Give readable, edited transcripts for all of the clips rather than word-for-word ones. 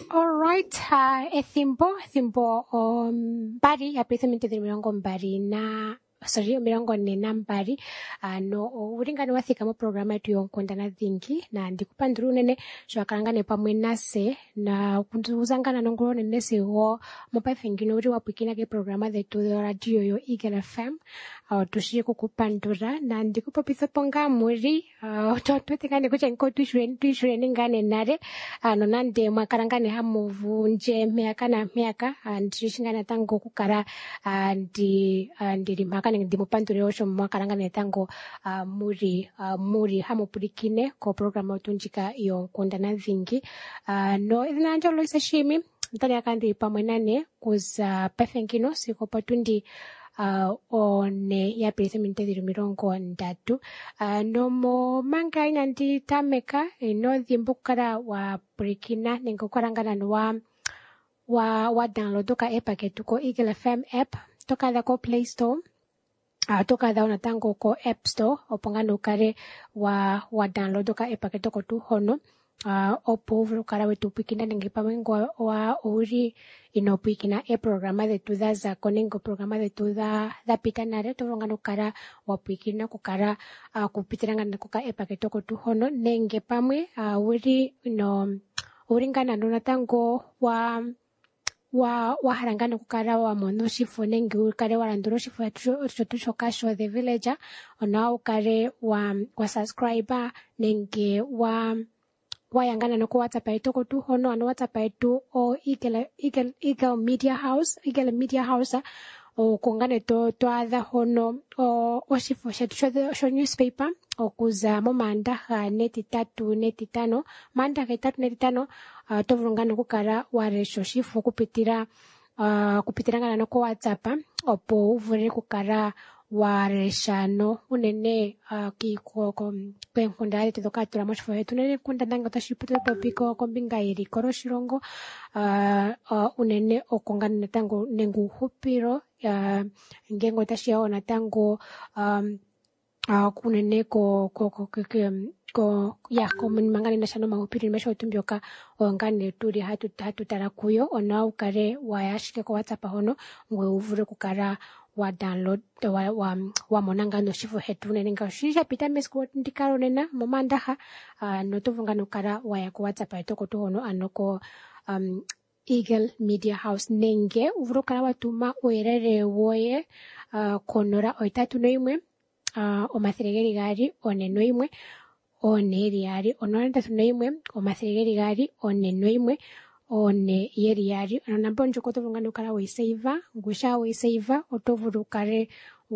All right, ethimbo mbali yapiritha minute mirongo mbali na mirongo ne na mbali no ulingani wathika mu programa yetu yonkondana dhingi na ndikupandira unene shwakalangane pamwe nase na kuzangana nongolo nese wo mupafingino uri wapwikina ke programa dhetu ya radio yo Eagle FM tushije kukupandura na ndikupopitha ponga muri twetengane kucha nko tuishire ningane nare nonande mwakalangane hamuvu nje miaka na miaka ndishingana tango kukara ndiri mpaka ndi mupandure osho mwakalangane tango muri hamupurikine ko programa utunjika yonkondana dhingi no idina njolo isa shimi ntani akandi pamwe nane kuza pefengino siko patundi one yapiritha minute mirongo ndatu no manga ina ndi tameka ino dhimbukara wa purikina nengokarangana wa download ka app ketuko Eagle FM app toka da ko Play Store toka da unatango ko App Store opongano kare wa download ka app ketoko tu hono opo uvulukala wetu pwikina nenge pamengo wa uri inopwikina programa dhetu za konengo programa dhetu za pita nare tovulungana ukala wapwikina kukala kupitirangana kuka app ketoko tu hono nenge pamwe uri uringana natango wa harangana kukala wa mono shifo nenge ukale walanduro shifo chotu shoka show the villager ona ukale wa subscriber nenge wayangana no ko WhatsApp yetu ko tu hono ano WhatsApp yetu o Eagle Media House o kongane to adha hono o shifo shetu sho newspaper okuza mo manda neti 3 neti 5 manda 3 neti 5 tovulungana kukala waresho shifo kupitirangana no ko WhatsApp opo uvule kukala wareshano unene kiko kwenkundale toka tula moshifo yetu nene kunda ndanga tashipita topiko kombinga iri koroshilongo unene okongana natango nengu hupiro ngengo tashiona tango kunene ko mangani nashano mahupiri nimesha utumbioka ongane turi hatu tara kuyo ona ukare wayashike ko WhatsApp hono ngwe uvure kukara wa download wa monanga no shifo hetu nenga shisha pita mesko ndikaro nena momandaha no tovungana ukara waya ko WhatsApp etoko to hono anoko Eagle Media House nenge uvuro kala watuma uerere woye konora oitatu noimwe omathirigeri gari one noimwe one yari ononda noimwe omathirigeri gari one noimwe one yari anamba njoko tovungana ukala we save ngusha we save otovurukare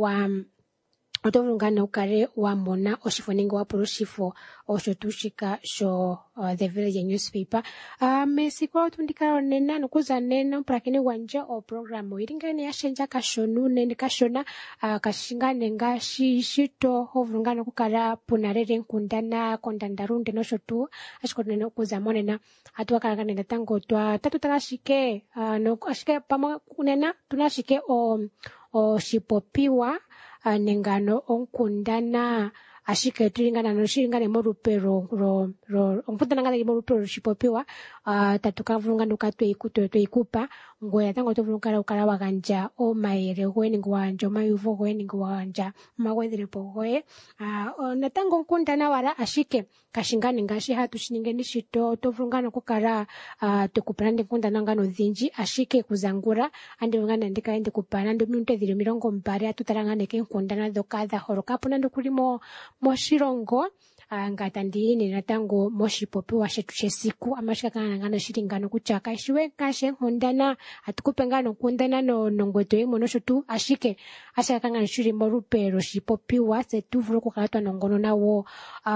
otovungana ukare wa mona oshifoningo wa poroshifo oshotushika sho the village newspaper mesiko tundikaro nena nokuza nena prakene wanja o program iringane yashenja kashonu nene kashona kashingane ngashi shito hovungana kukara punarere nkundana kondandarunde no shotu ashikonene kuza monena atwakala nena tango twa tatutarashike no ashike pama kunena tunashike o shipopiwa nengano onkundana ashike turingana no shingane morupero ro onkundana ngale morupero shipopiwa tatukavunga ukatwe ikupa ngoya tango tovunga ukala waganja o maere gweni ngwanja mayuvo gweni ngwanja magwedire pogoye natango onkundana wara ashike kashingane ngashi hatu shininge nishito tovunga kukara tukuprande nkundana ngano dhinji ashike kuzangura ande ngana ndikaende kupana ndo minute 20 atutarangane ke nkundana dokadha horokapuna ndokulimo moshilongo ngatandini natango moshipopi wa shetu chesiku amashika kana ngana shiringano kuchaka shiwe kashe nkundana atukupengano nkundana no ngweto yemo no shotu ashike ashaka kana shiri morupero shipopi wa setu vulo kukalatwa nongono nawo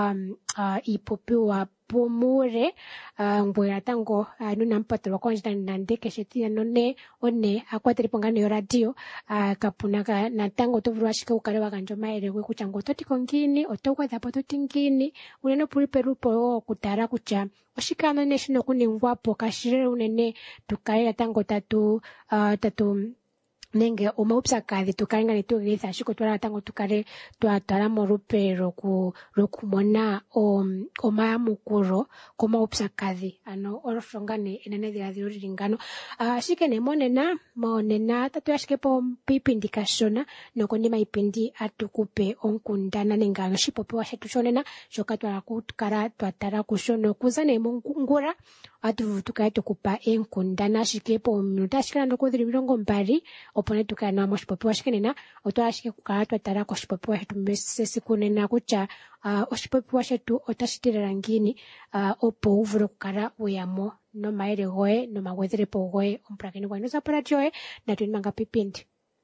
ipopi wa pomure ngwera tango nuna mpato wakonjita nandeke shetia none one akwatiri pongano yo radio kapunaka na tango tovuru ashike ukare wakanjo maere kwe kuchango toti kongini otokwa dhapo toti ngini uneno puliperupo kutara kucha oshikano neshino kuningwapo kashire unene tukaira tango tatu nenge omaupyakadhi tukalenga netugilitha ashike otwala tango tukale twatala molupe lokumona omayamukulo komaupyakadhi ano oloshongane enene dhiladhilo lili ngano ashike monena tatu ashike piipindi kashona nokonima iipindi atukupe onkundana nenge ano shipopiwa shetu shonena shoka twala kukala twatala kusho nokuza mongula atu tukale tukupa enkundana ashike pominuta ashike nando kudhili 20 opo netukala na moshipopiwa shike nena otwala ashike kukala twatala koshipopiwa shetu mesiku nena kutya oshipopiwa shetu otashitirira ngini opo uvule okukala uyamo nomayele goye nomagwedhelepo goye omupulakeni gwaino zapulati yoye natwinimanga pipindi.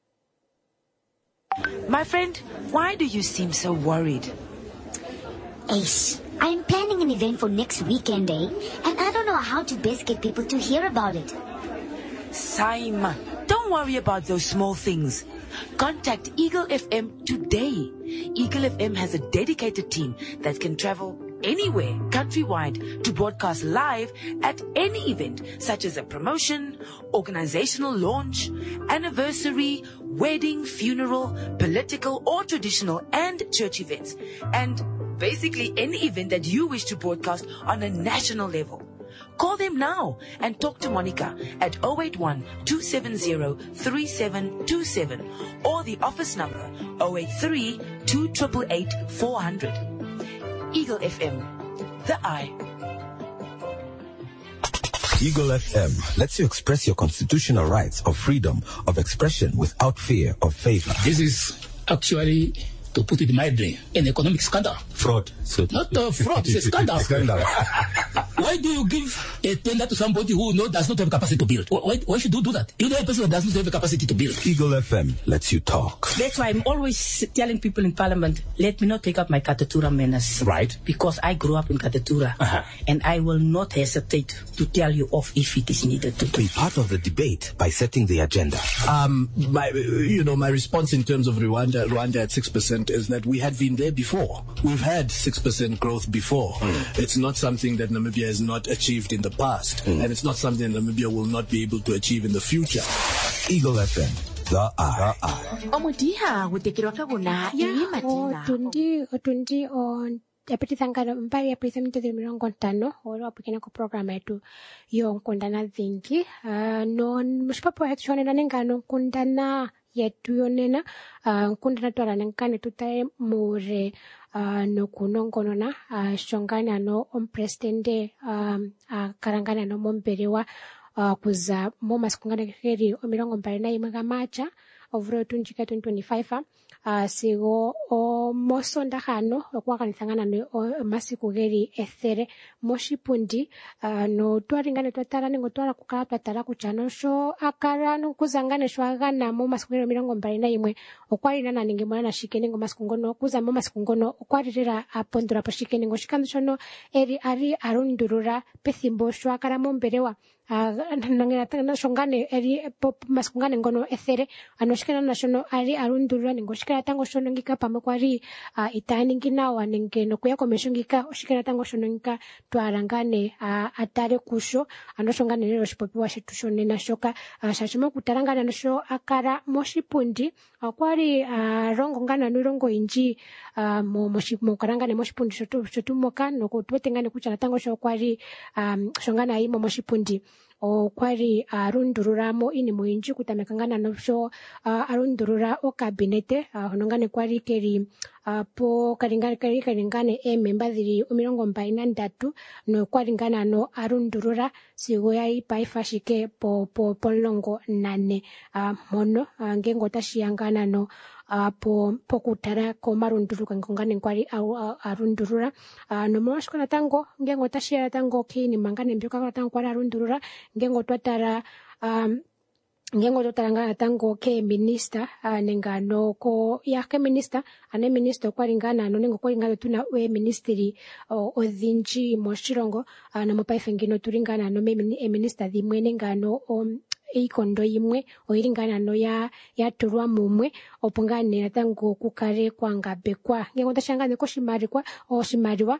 My friend, why do you seem so worried? Ace, I'm planning an event for next weekend, and I don't know how to best get people to hear about it. Saima, don't worry about those small things. Contact Eagle FM today. Eagle FM has a dedicated team that can travel anywhere countrywide to broadcast live at any event, such as a promotion, organizational launch, anniversary, wedding, funeral, political or traditional and church events, and basically any event that you wish to broadcast on a national level. Call them now and talk to Monica at 081-270-3727 or the office number 083-2888-400. Eagle FM, the eye. Eagle FM lets you express your constitutional rights of freedom of expression without fear of favor. This is actually, to put it mildly, an economic scandal. Fraud. So not fraud, it's a scandal. Why do you give a tender to somebody who does not have capacity to build? Why should you do that? You know a person that does not have the capacity to build. Eagle FM lets you talk. That's why I'm always telling people in Parliament, let me not take up my Katatura menace. Right. Because I grew up in Katatura. And I will not hesitate to tell you off if it is needed to. Be part of the debate by setting the agenda. My response in terms of Rwanda at 6% is that we had been there before. We've had 6% growth before. It's not something that Namibia has not achieved in the past, and it's not something Namibia will not be able to achieve in the future. Eagle FM, the eye. Omudiha gutekirwa kaguna matina. Otundi on epitithangano mbali ya president de 50 olo apikena ko program yetu yo nkundana dhingi no mushipapo yetu shonena nengano nkundana yetu yonena nkundana twala nenkane tutaye mure nokunongonona shongana no ompresidente karangana no mombelewa kuza mo masikungana keri 21 ga Macha ovuro 2025 sigo mosonda hano okwakanithangana no masiku geri ethere moshipundi no twaringane twatala ningo twala kukala twatala kuchano sho akara no kuzangane sho agana mo masiku geri 21 okwalina na ninge mwana shikene ngo masiku ngono kuza mo masiku ngono okwalira apondura pashikene ngo shikando shono eri ari arundurura pethimbo sho akara mombelewa nangena tanga shongane eri pop maskungane ngono ethere anoshikana nashono ari arundurura ningo shikana tango shono ngika pamwe kwari itani nginawa ninge nokuya komeshongika oshikana tango shono ngika twarangane atare kusho anoshongane lero shipopiwa shetu shone nashoka shashimo kutarangana nosho akara moshipundi kwari rongo ngana nurongo inji mo karangane moshipundi shotu moka nokutwetengane kuchana tango sho kwari shongana imo moshipundi kwari arundururamo ini muinji kutamekangana nosho arundurura o kabinete honongane kwari keri po karingane member dhiri 23 no kwaringana no arundurura sigo yai paifashike po longo 8 mono ngengo tashiyangana no po kutara ko marunduruka ngongane kwari arundurura no moshkona tango ngengo tashira tango kini mangane mbyoka tango kwari arundurura ngengo twatara ngengo totaranga tango ke minister nengano ko ya ke minister ane minister kwaringana no nengo kwaringana tuna we ministry odhinji moshirongo na mopaifengino turingana no minister dhimwe nengano ikondo yimwe oiringana no ya turwa mumwe opongane tango kukare kwanga bekwa ngengo tashangane ko shimarikwa o shimariwa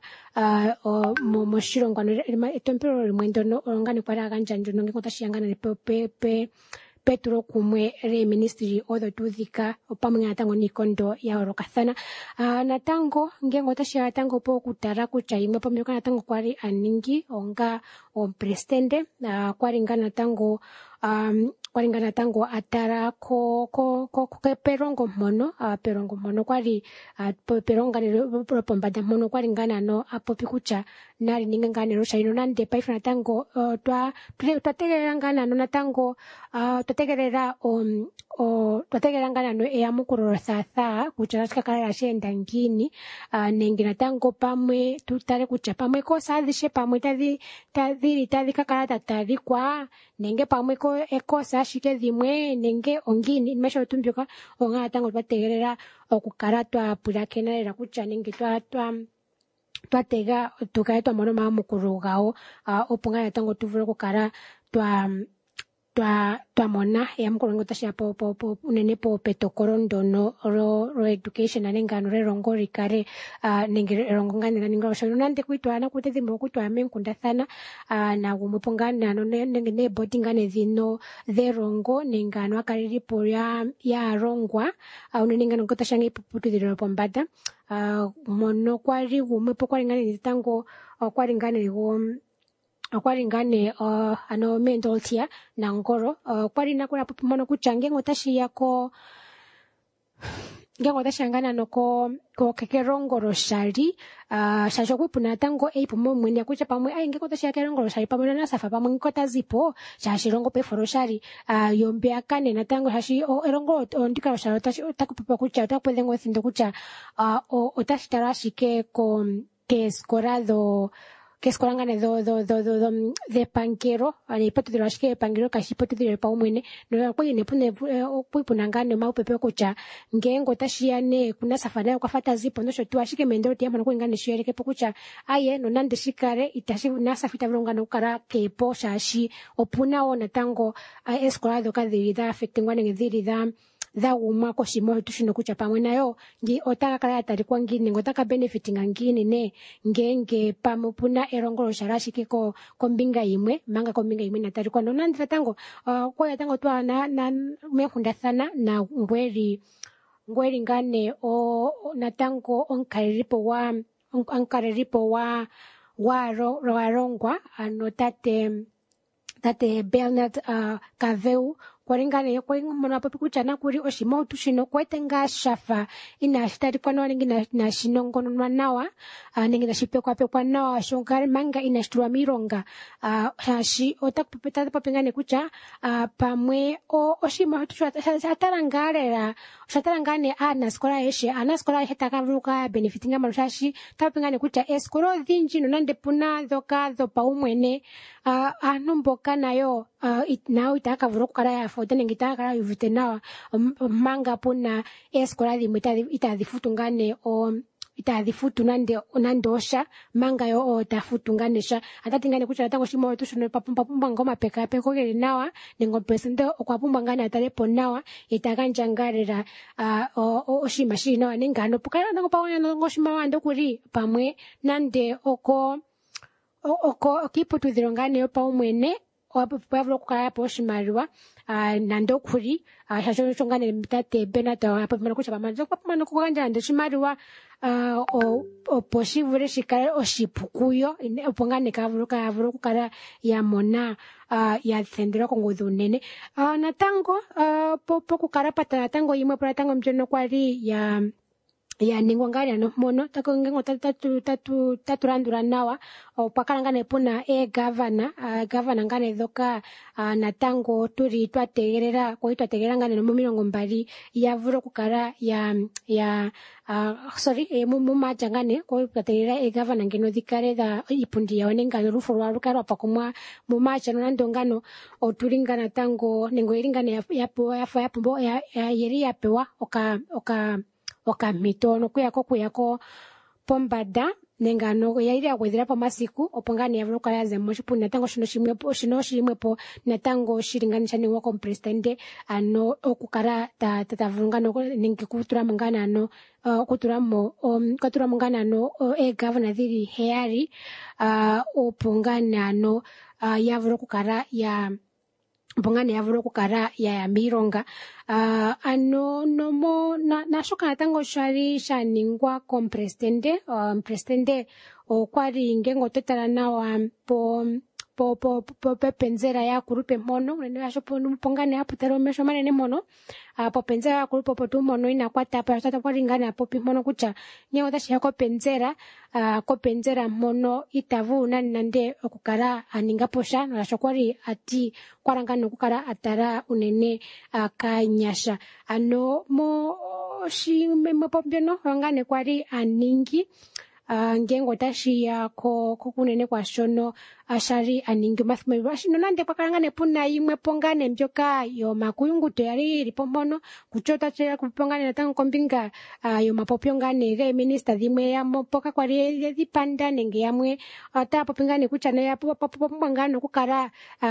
moshirongo no temporary mwendo no ongane kwara ganjanjo ngengo tashangana pe Petro kumwe re ministry odo tudhika opamwe natango nikondo ya orokathana. Natango ngengo tashia natango po kutara kucha imwe pamyoka natango kwari aningi onga presidente kwaringana natango kwaringana tango atara ko perongo mono kwari peronga ne pombada mono kwaringana no apopi kucha nari ningangane ro shaino nande paifana tango twategerangana no natango twategerera twategerangana no eyamukuro satha kucha kakara shenda ngini nengina tango pamwe tutare kucha pamwe ko sadishe pamwe tadhi kakara tatari kwa nenge pamwe ko ekosa shike dhimwe nenge ongini nimesho tumbyoka onga tango twategerera okukara twapula kenera kucha nenge twatega tukae twamono mamukuru gao opunga tango tuvule kukara twamona yamukuru tashia po unene po petokoro ndono ro education anengano rerongo rikare nenge rongo ngane ninga sho nande kuitwana kutezimbo kuitwa menkundathana na gumupongana no nenge ne boarding ngane zino zerongo nengano akariripo ya rongwa unene ngano kotashanga ipuputu ziro pombada mono kwari gumupo kwari ngane zitango kwari ngane go akwaringane ano mental tia na ngoro kwari nakura mono kuchange ngotashi yako ngengo tashangana noko ko kekerongoro shari shasho kupuna tango eipumo mwene yakucha pamwe ngeko tashakerongoro shari pamwe na safa pamwe ngota zipo shashirongo pe foroshari yombe akane na tango hashi erongo ndika shari takupepa kucha takupedhengo thindo kucha otashitara shike ko que escorado que escorangane de panquero ani pato de las que panquero kashi pato de pa umwene no kwa ne pune puipunangane ma upepe kucha ngengo tashiane kuna safari kwa fata zipo ndo tu ashike mendo tiama no kwingane shere ke pokucha aye no nande shikare itashi nasa fita vrongana ukara ke po shashi opuna ona tango escorado kadhirida affectingwane ngidhirida da uma ko shimo tushino kucha pamwe nayo ngi otaka kala atari kwa ngini ngotaka benefiting ngini ne ngenge pamupuna erongoro sharashike ko kombinga imwe manga kombinga imwe natari kwa nonandira tango kwa ya tango twa na mekundathana na ngweri ngane natango onkariripo wa rongwa ano tate Bernard Kaveu kwaringane mona papi kuchana kuri oshimo tushino kwetenga shafa ina shitari kwa nawa ningi na shinongo nawa ningi na shipe kwa nawa shongari manga ina shituwa mironga shi otakupeta papengane kucha pamwe oshimo tushwa shatarangane anaskola eshe anaskola hetakavuka benefitinga marushashi tapengane kucha eskolo dhinji nonande puna dhoka dhopa umwene anomboka nayo nao itakavura kukara ya fote nengi itakara yuvite nawa manga puna eskola dhimwe itadhifutu ngane itadhifutu nande osha manga yo tafutu ngane sha atatingane kucha tango shimo tushono papumba ngoma peka gere nawa nengo presidente okwapumba ngane atalepo nawa itakanja ngarera oshima shino nengano pukana nango pawonya ngo shima wando kuri pamwe nande oko kipo tudhirongane yo pa umwene wapavula kukaya po shimariwa nando kuri shasho chongane mitate benata apamana kucha pamanzo papamana kukanja ndo shimariwa poshivure shikare oshipukuyo opongane kavuru kukara ya mona ya thendera kongodhu nene natango po kukara pata natango imwe po natango mjono kwari ya ningwangari ano mono tako ngengo tatu randura nawa opakalangane puna governor ngane dhoka natango turi twategerera ko twategerera ngane no 20 yavuro kukara ya mu majangane ko twategerera governor ngeno dhikare da ipundi ya wenenga rufu rwa rukara pakomwa mu majano nandongano oturingana tango nengo iringane yapo ya yeri yapewa okamitono kuyako pombada nengano yairi agwedhira pa masiku opongani yavuka kala za moshipu natango shino shimwepo natango shiringanisha ni wako presidente ano okukara tatavungano ningi kutura mungana ano kutura mungana ano governor dhiri heari opongana ano yavuka kala mpongane yavula okukala yayambiilonga. Ano nomo nashoka natango shali shaningwa kompresidente. Presidente okwali ngengo totala nawa po penzera ya kurupe mono nene asho pongane hapo tero mesho manene mono po penzera ya kurupe po tu mono inakwata pa tata kwa lingana po pimono kucha nyewo tashi ko penzera mono itavu nande okukara aninga posha nasho kwali ati kwarangana okukara atara unene akanyasha ano mo shi memo popiono ngane kwali aningi ngengo tashiya ko kunene kwa shono ashari aningi mathme ashino nande pakalangane puna imwe pongane mbyoka yo makuyunguto yali ilipompono kuchota chela kupongane natango kombinga yo mapopyongane ge minister dhimwe ya mopoka kwali dhipanda nenge yamwe ata popingane kuchana ya popongane kukara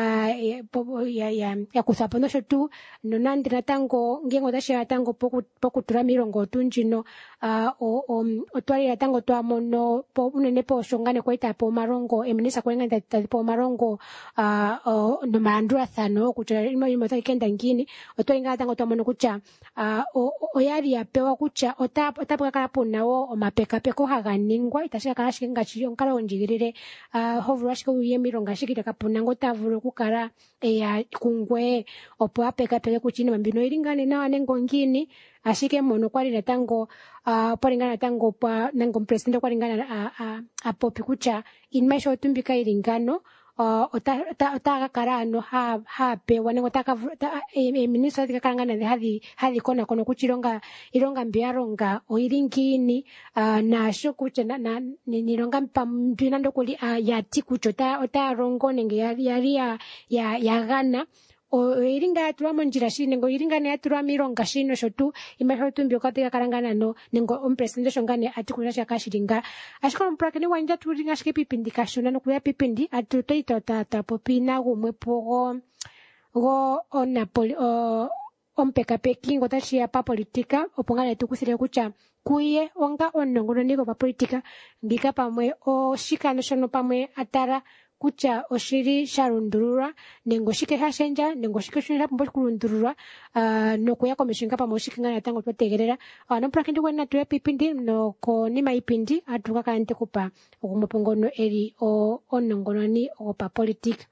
ya kusapo no shotu no nande natango ngengo tashiya natango pokutura milongo tunjino otwali natango twamono unene po shongane kwaita po marongo eminisa kwenganda po marongo no malandurathano kucha imo takenda ngini otwainga tango twamono kucha oyali yapewa kucha otapakala punawo omapekapeko haganingwa itashika kala shikenga chiyo nkala onjigirire hovula shike uyemilonga shikita kapuna ngo tavulu kukala ya kungwe opo apekapeke kuchino mambino ilingane nawa nengo ngini ashike mono kwali natango polingana tango pa nango president kwalingana apopi kucha inmaisho otumbika ilingano otakakala ano hapewa nengo minister tikalangana hadhi kona kono kuchilonga ilonga mbiyalonga oilingini nasho kucha nilonga mpambina ndokuli yati kucha otarongo nenge yali yagana iringa yatulwa njira shini nengo iringa ne yatulwa milonga shino shotu imasho tumbi okatika kalangana no nengo ompresidente shongane atikula shakashiringa ashikola mprakene wanja tulinga shike pipindi kashona no kuya pipindi atutoito tata popina gumwe pogo onapoli ompekapeki ngo tashia pa politika opongana tukusire kucha kuye onga onongono niko pa politika ngika pamwe oshikano shono pamwe atara kucha oshiri sharundurura nengo shike hashenja nengo shike shunira pambo kurundurura no kuya komishinga pamwe shikingana tango twategerera no prakindi wena tuya pipindi no ko nima ipindi atuka kante kupa okumopongono eri onongono ni opa politika.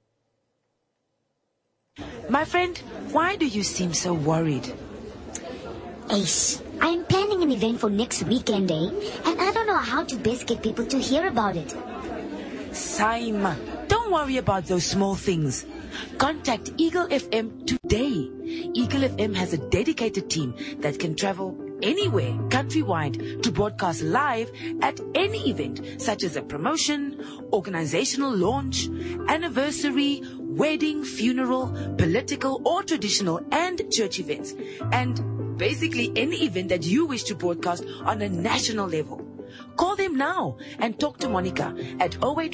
My friend, why do you seem so worried? Ace, I'm planning an event for next weekend, and I don't know how to best get people to hear about it. Saima, don't worry about those small things. Contact Eagle FM today. Eagle FM has a dedicated team that can travel anywhere countrywide to broadcast live at any event, such as a promotion, organizational launch, anniversary, wedding, funeral, political or traditional and church events, and basically any event that you wish to broadcast on a national level. Call them now and talk to Monica at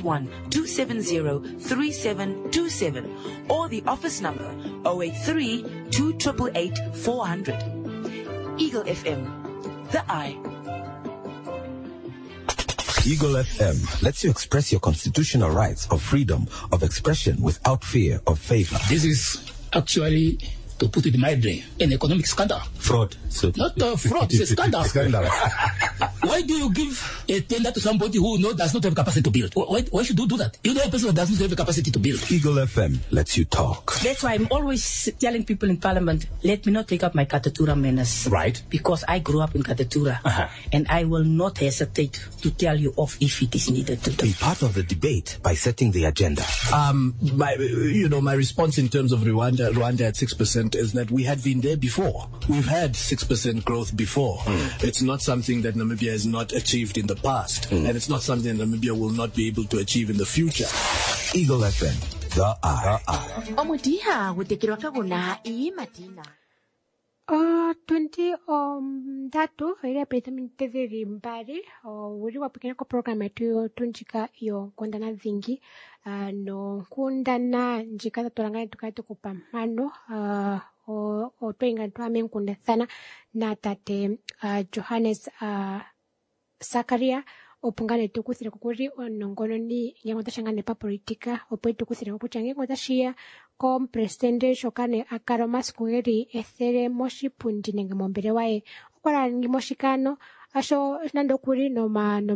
081-270-3727 or the office number 083-2888-400. Eagle FM, the eye. Eagle FM lets you express your constitutional rights of freedom of expression without fear of favor. This is actually, to put it mildly, an economic scandal. Fraud. So Not fraud, it's a scandal. Why do you give a tender to somebody who does not have capacity to build? Why should you do that? You know a person who does not have the capacity to build. Eagle FM lets you talk. That's why I'm always telling people in Parliament, let me not take up my Katatura manners. Right. Because I grew up in Katatura. And I will not hesitate to tell you off if it is needed to do. Be part of the debate by setting the agenda. My response in terms of Rwanda at 6% is that we had been there before. We've had 6% growth before. It's not something that Namibia has not achieved in the past. And it's not something that Namibia will not be able to achieve in the future. Eagle FM, the eye. Omudiha gutekirwa kaguna imatina. 23 ile precisamente zili mbali uli wapikina ko program yetu tunjika yo kondana vingi no kundana njika tolangana tukaito kupamano otwenga twame nkunda sana na tate Johannes Sakaria opungane tukuthire kukuri onongono ni ngengo tashangane pa politika opo tukuthire kukucha ngengo tashia kom presidente shokane akaro maskugeri ethere moshipundi nenge mombere wae okwara ngi moshikano asho nando kuri no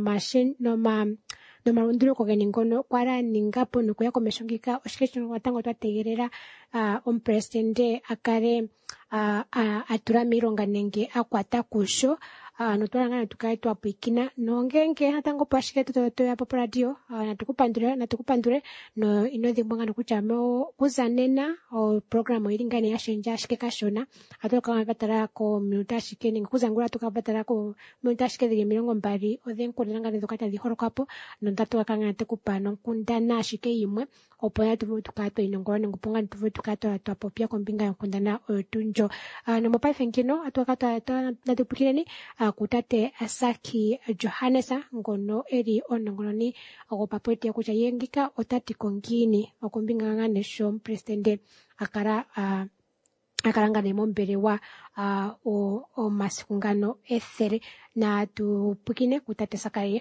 marundiro kogeni ngono kwara ningapo nukuya komeshongika oshikecho watango twategerera presidente akare atura mironga nenge akwata kusho notwalangana tukae twapwikina nongenge hatango pashike tutoya po radio natukupandure no inodhimbwanga nokuchamo kuzanena o program iringane yashenja ashike kashona atoka batara ko minuta ashike ninga kuzangura tukabatara ko minuta ashike 20 odhenkulanga ndokata dihorokapo nondatu akanga tekupano kundana ashike yimwe opo ya tuvu tukato inongora ningupunga tuvu tukato twapopia kombinga yonkundana otunjo no mopai fenkino atuakata natupukireni kutate Asaki Johannesa ngono eri onongoloni ogopapoete kucha yengika otati kongini okombinga ngane shom presidente akaranga ne mombere wa o masikungano ethere na tupukine kutate Sakaye.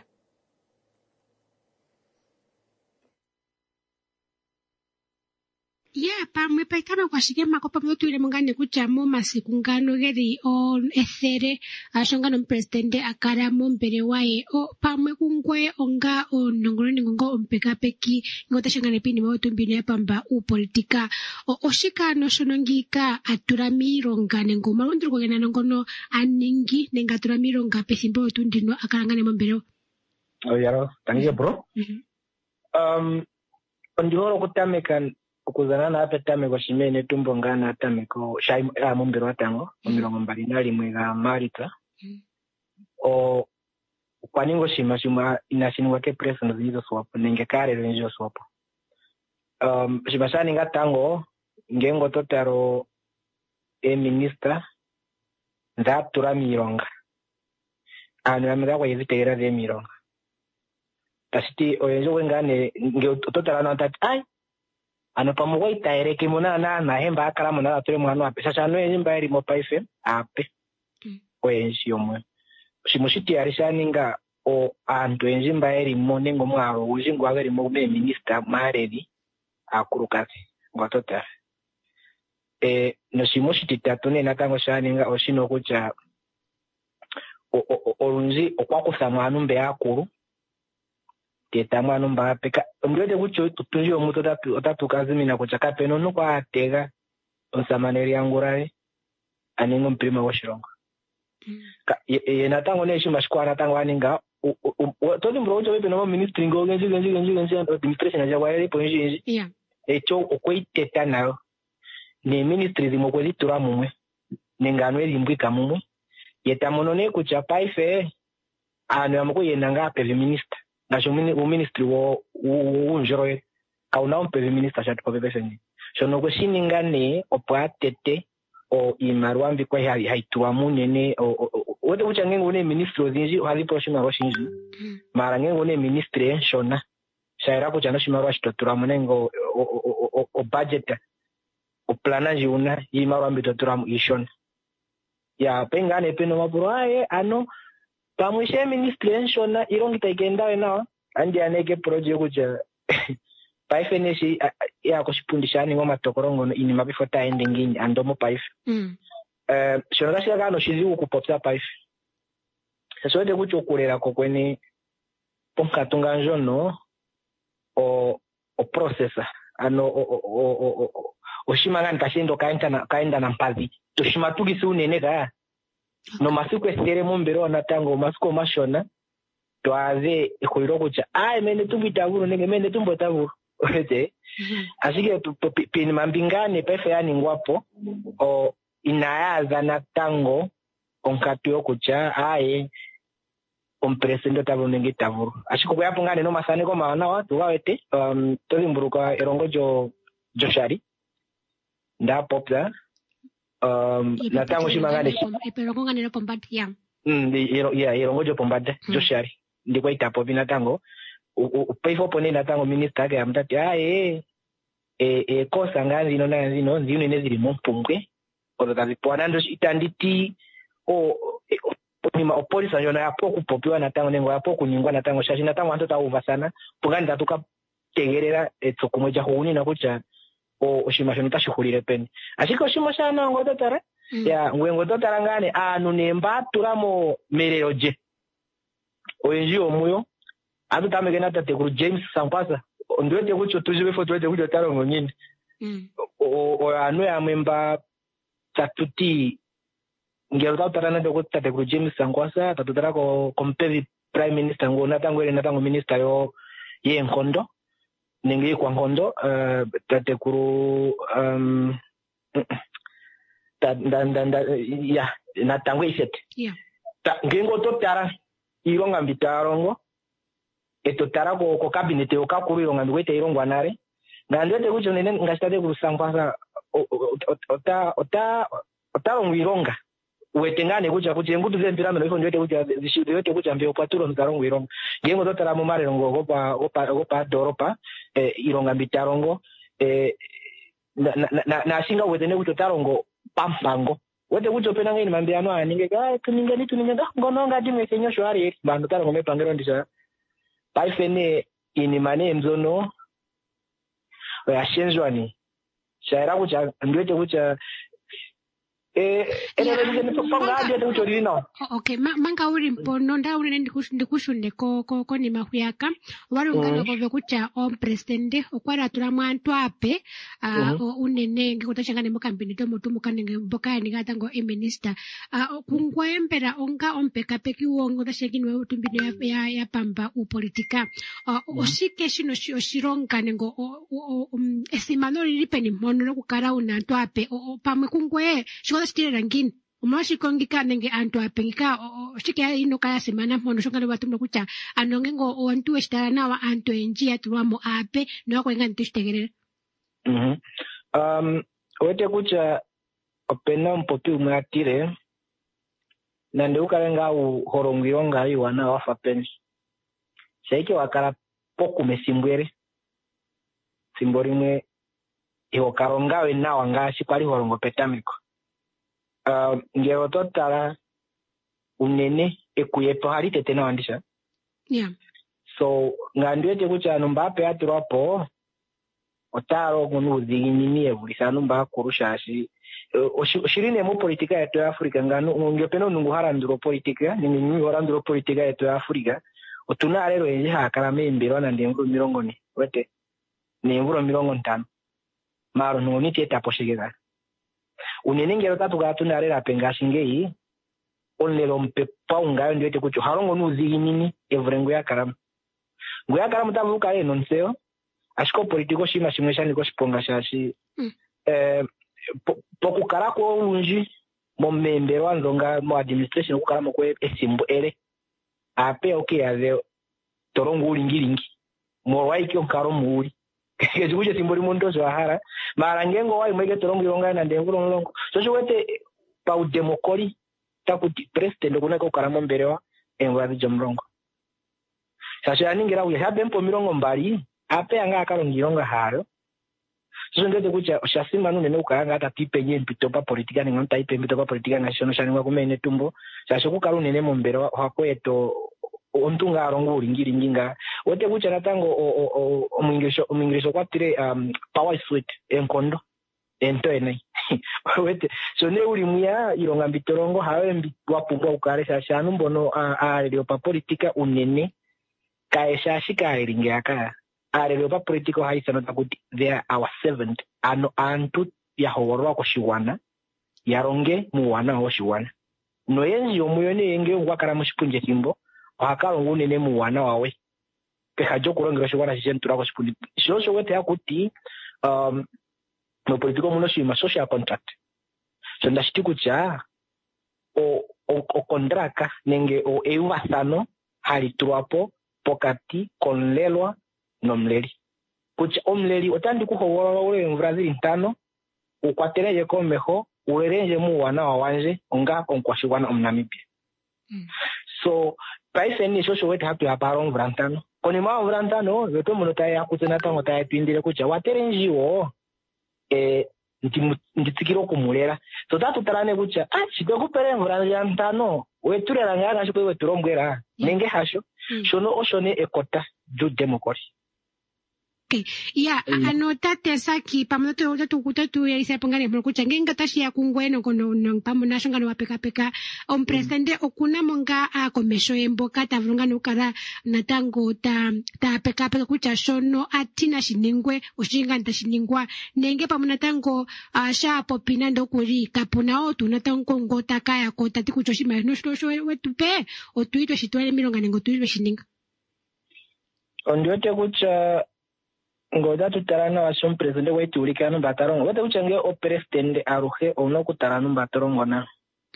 Yeah, pamwe paikama kwa shike makopa mtuile mungane kuchamo masikungano geri on ethere ashongano presidente akara mombere wae o pamwe kungwe onga onongoloni ngongo ompeka peki ngota shangane pini mautumbine pamba politika oshikano shonongika atura mironga nengo marundiro kogena nongono aningi nenga atura mironga pethimbo otundino akarangane mombere. Oh yaro, tangiye bro. Ondihoro kutameka okuzana na apetame kwa shimene tumbo ngana atameko shai mombero atango omirongo mbali nali mwega marita o kwaningo shima inashinwa ke press no zizo swap nenge kare renjo swap shibashani ngatango ngengo totaro minister ndatura mironga anu amega kwa yezitera de mironga tasiti oyenjo wengane nge totara na tati ai ano pamugo itaereke munana na hemba akala munana tule mwana ape sasa no yimba eri mo paife ape oyenshi yomwe shimushiti arishaninga o antu enjimba eri mo nengo mwaro ujingo agari mo be minister maredi akurukati ngotota no shimushiti tatune natango shaninga oshino kucha olunzi okwakusa mwana mbe akuru tetama nomba peka umrede kucho tutunji omuto otatu kazimina kuchaka peno no kwa tega onsamaneri yanguraye aningo mprima washirongo natango neshi mashikwana tango aninga todi mbrojo wepe no ministry ngo genji administration ya waere ponji yeah echo okweiteta nayo ne ministry zimo kwezitura mumwe nengano elimbwika mumwe yetamonone kuchapa ife anu amko yenanga pe minister nasho ministry wo unjoroye kauna umpe minister chat ko bebeseni shono ko shiningane opatete o imarwambi kwa haitua munene wote uchange ngone ministry ozinji hali proshima roshinji mara ngone ministry shona shaira ko chano shima rwashitotura munengo o budget o planaji una imarwambi totura mu ishona ya pengane peno mapuro ano pamwishe ministry shona irongita igenda na andi anege project kuja paifeneshi ya kushipundisha ni ngoma tokorongo ini mabifota endingini andomo paif shona shaka kano shizi ukupopsa paif sasa wende kuchokulera kokweni ponka tunganjo no o processor ano oshimanga nkashendo kaenda na mpazi toshimatugi unene ka no masiku estere mombero natango masiku mashona twaze ikoiro kucha mene tumbitavuru nenge mene tumbotavuru ote asike pini mambingane pefe yani ngwapo o inayaza natango onkatio kucha ompresendo tavuru nenge tavuru ashiko kuyapo ngane no masane ko maana watu wawete tozimburuka erongojo joshari nda popza natango shimangane eperongo ngane pombati ya irongojo pombada joshari ndiko itapo binatango upeifo pone natango minister ga mtati kosa ngazi no na zino nezili mompungwe odotazi ponando itanditi Nima opolisa yona yapo kupopiwa natango nengo yapo kunyingwa natango shashi natango anto tauva sana pungani tatuka tegerera etsokumwe ja huni na kucha oshima shono tashihulire peni ashika oshima shana ngototara ya ngwengototara ngane anu nemba turamo mereroje oyenji omuyo atu tamegena tatekuru James Sampasa ndwete kucho tujiwe fo twete kucho tarongo nyindi o anu ya memba tatuti ngero tatarana de kutate ku James Sangwasa tatutara ko kompevi prime minister ngo natango minister yo ye Nkondo ningi kwa Nkondo tate kuru ya natango isete ngengo totara ironga mbitarongo etotara ko cabinet yo kakuru ironga ngwete irongwa nare ngandete kucho nene ngastate ku Sangwasa ota ngwironga wetengane kucha kuti ngutu zempira meno ifo ndote kucha zishido yote kucha mbeo paturo nzarongo irongo ngengo dotara mu mare rongo gopa doropa ironga mbitarongo na singa wetene kucho tarongo pampango wote kucho pena ngeni mambiano aninge ga tuninge ngono ngati mwesenyo shwari bantu tarongo mepangero ndisha paifene ini mane mzono ya shenjwani shaira kucha ndote kucha okay manga uri mpono nda uri ndikushunde ko ni mahuyaka wari ungana kove kucha president okwara tura mwantu ape unene ngikutashangane mukambini tomutumu kanenge mboka ni gatango minister kungwembera onga ompeka peki wongo tashekinwe utumbino ya pamba upolitika oshike shino oshironga nengo esimano lilipeni mono lokukara unantu ape pamwe kungwe shikira ngini umashi kongika nenge antu apengika shike ino kaya semana mono shongale watumba kucha anongengo ontu westara nawa antu enjia tuwamo ape no kwenga ntishitegerera wete kucha opena mpopi umwatire nande ukalenga uhorongwionga wana wafa peni shaike wakara poku mesimbwere simborimwe ihokarongawe nawa ngashi kwali horongo petamiko ngero totara unene ekuyepo hali tetena wandisha so ngandwete kucha numbape aturapo otaro kunuzi nini evulisa numba kurushashi oshirine mu politika yetu ya Afrika ngano ngepeno nunguhara nduro politika nini hora nduro politika yetu ya Afrika otuna lero yenje hakala membero na ndenguru mirongo ni wete nenguru mirongo 5 maro nuni teta poshigera unene ngero tatu ga tunarera pengashingei onlero mpepa ungayo ndwete kucho harongo nuzi nini evrengo ya karamu ngoya karamu tavuka eno nseo ashiko politiko shima shimwesha niko shiponga shashi pokukara ko unji mo membero wanzonga mo administration kukara mo kwe esimbo ere ape okay ave torongo ulingilingi mo waiki onkaro muri kejuje simbori mundo zahara marangengo wai mwege torongo yonga na ndenguro nlongo so chwete pa udemokori takuti president kuna ko karamo mberewa engwa bijomrongo sasa aningira uya habempo mirongo mbali ape anga akarongironga haro so ndete kucha shasima nune ukanga ata tipenye mpitopa politika ni ngonta ipe mpitopa politika national shani kumene tumbo sasa kukaru nene mberewa hakweto ontunga arongo ulingiringinga wote kucha natango omwingirisho kwatire power suite enkondo ento enai wete so ne uri muya ironga mbitorongo hawe mbwapungwa ukare sasa numbono alio pa politika unene kaesha shika iringe aka alio pa politika haisa no takuti there our servant ano antu ya horwa ko shiwana yaronge muwana ho shiwana no yenzi omuyone yenge ngwakara mushipunje kimbo wakalo ngunene muwana wawe pehajo kurongira shiwana shentura ko shipundi shosho wete yakuti no politiko muno shima social contract so ndashitiku cha o kondraka nenge o euwasano hali tuwapo pokati konlelwa nomleri kucha omleri otandi kuhowora ule mvrazili ntano ukwatereje komeho uwerenje muwana wawanje onga konkwashiwana omnamibia so paise ni shosho wete hapi haparo mvrantano koni maa mvrantano yoto muno tae yakutena tango tae tuindire kucha waterenjiwo nditsikiro kumulera so tatutarane kucha chitokupere mvura ya ntano weturera ngana chikwe weturombwera nenge hasho shono oshone ekota ju democracy. Okay. Ya, anota saki pamoja tu ya isa pengane mlokucha ngenga tashi ya kungweno kono pamoja shongano wapeka presidente okuna monga komesho emboka tavunga nukara natango ta peka kucha shono atina shiningwe oshinga ntashiningwa nenge pamoja tango sha popina ndokuri kapuna otu natango ngota kaya kota tikuchoshima no sho wetupe otuitwe shitwale milonga nengo tuitwe shininga ondiote kucha ngoda tutarana washon presidente wetu ulikano batarongo wete uchange o presidente aruhe ono kutarana batarongo na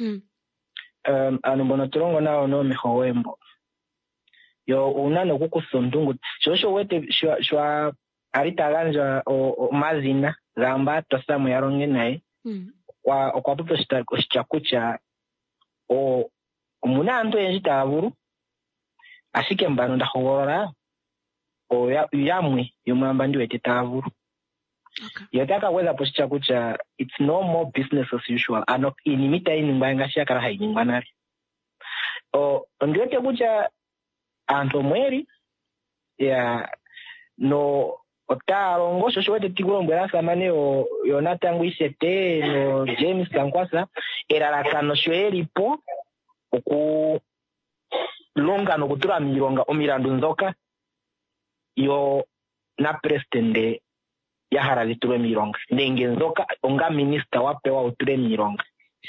anu bono torongo na ono mehowembo yo unano kukusundungu shosho wete shwa aritaganja o mazina gamba tosamu yaronge nae kwa puto shichakucha o muna anto yenjita aburu ashike mbano ndahogorora o yamwe yomamba ndiwe tetavuru. Okay. Yotaka weza poshicha kucha it's no more business as usual. Ano inimita iningwa ngashia kara hainingwa nari. O ndiwete kucha anto mweri ya no otarongo shosho wete tigulombwera samane o Yonatan Wisete no James Kankwasa erarakano shoeripo oku longa no kutura mironga omirandu nzoka yo na presidente ya harali tuwe mironga nenge nzoka onga minister wapewa uture mironga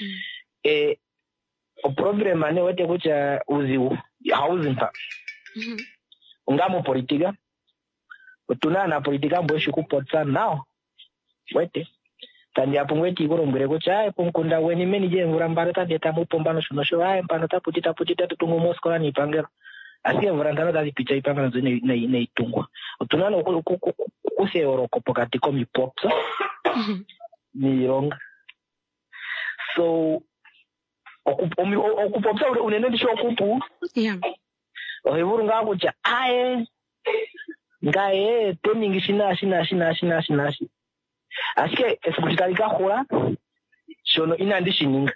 o problema ne wete kucha uziu hauzimpa onga mo politika utuna na politika mboshi kupotsa nao wete tandi apungweti kurombere kucha kumkunda weni menije ngurambara tadeta mupombano shonosho aye mpano taputita tutungu moskola ni pangero asiye murandano dali picha ipanga nazo na itungwa utunano kuse oroko pokati komi popsa mironga so okupopsa unene ndisho okupu oheburu ngakucha aye ngaye teningi shina asike esikuchitalika khula shono inandishininga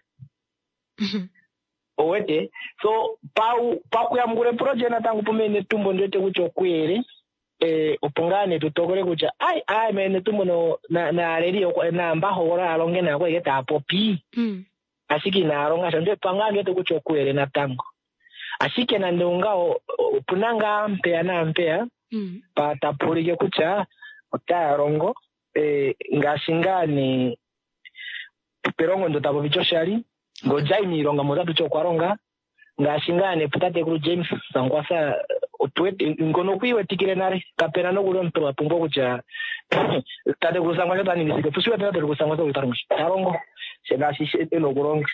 owete so pau ya mgure project na tangu pumene tumbo ndete kucho kwere upungane tutokole kucha ai mene tumbo no na redi na mbaho ora alonge na kwa geta popi asiki na aronga shande pangane ndete kucho kwere na tango asike na ndongao punanga mpea pa tapurike kucha otarongo ngashingane perongo ndo tabo bichoshari ngojai mironga motatu chokwaronga ngashingane putate kuru James Sankwasa otwete ngono kwiwe tikire nare kapena no kulo ntwa pumbo kucha tate kusangwa tani nisike tusiwe tate kusangwa utarongo tarongo segashi eno kuronga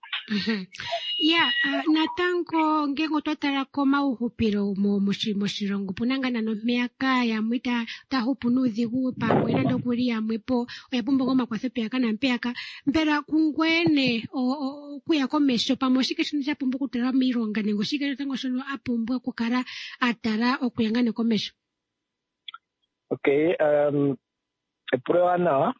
natango ngengo twatala koma uhupiro moshirongo punanga nano meaka ya mwita tahupunuzi hupa mwena ndokuri ya mwepo oyapumbo goma kwa sepe yaka na mpeaka mpera kungwene kuya komesho pamoshike shinu cha pumbo kutara mironga nengo shike tango shono apumbo kukara atara okuyangane komesho. Okay, prueba na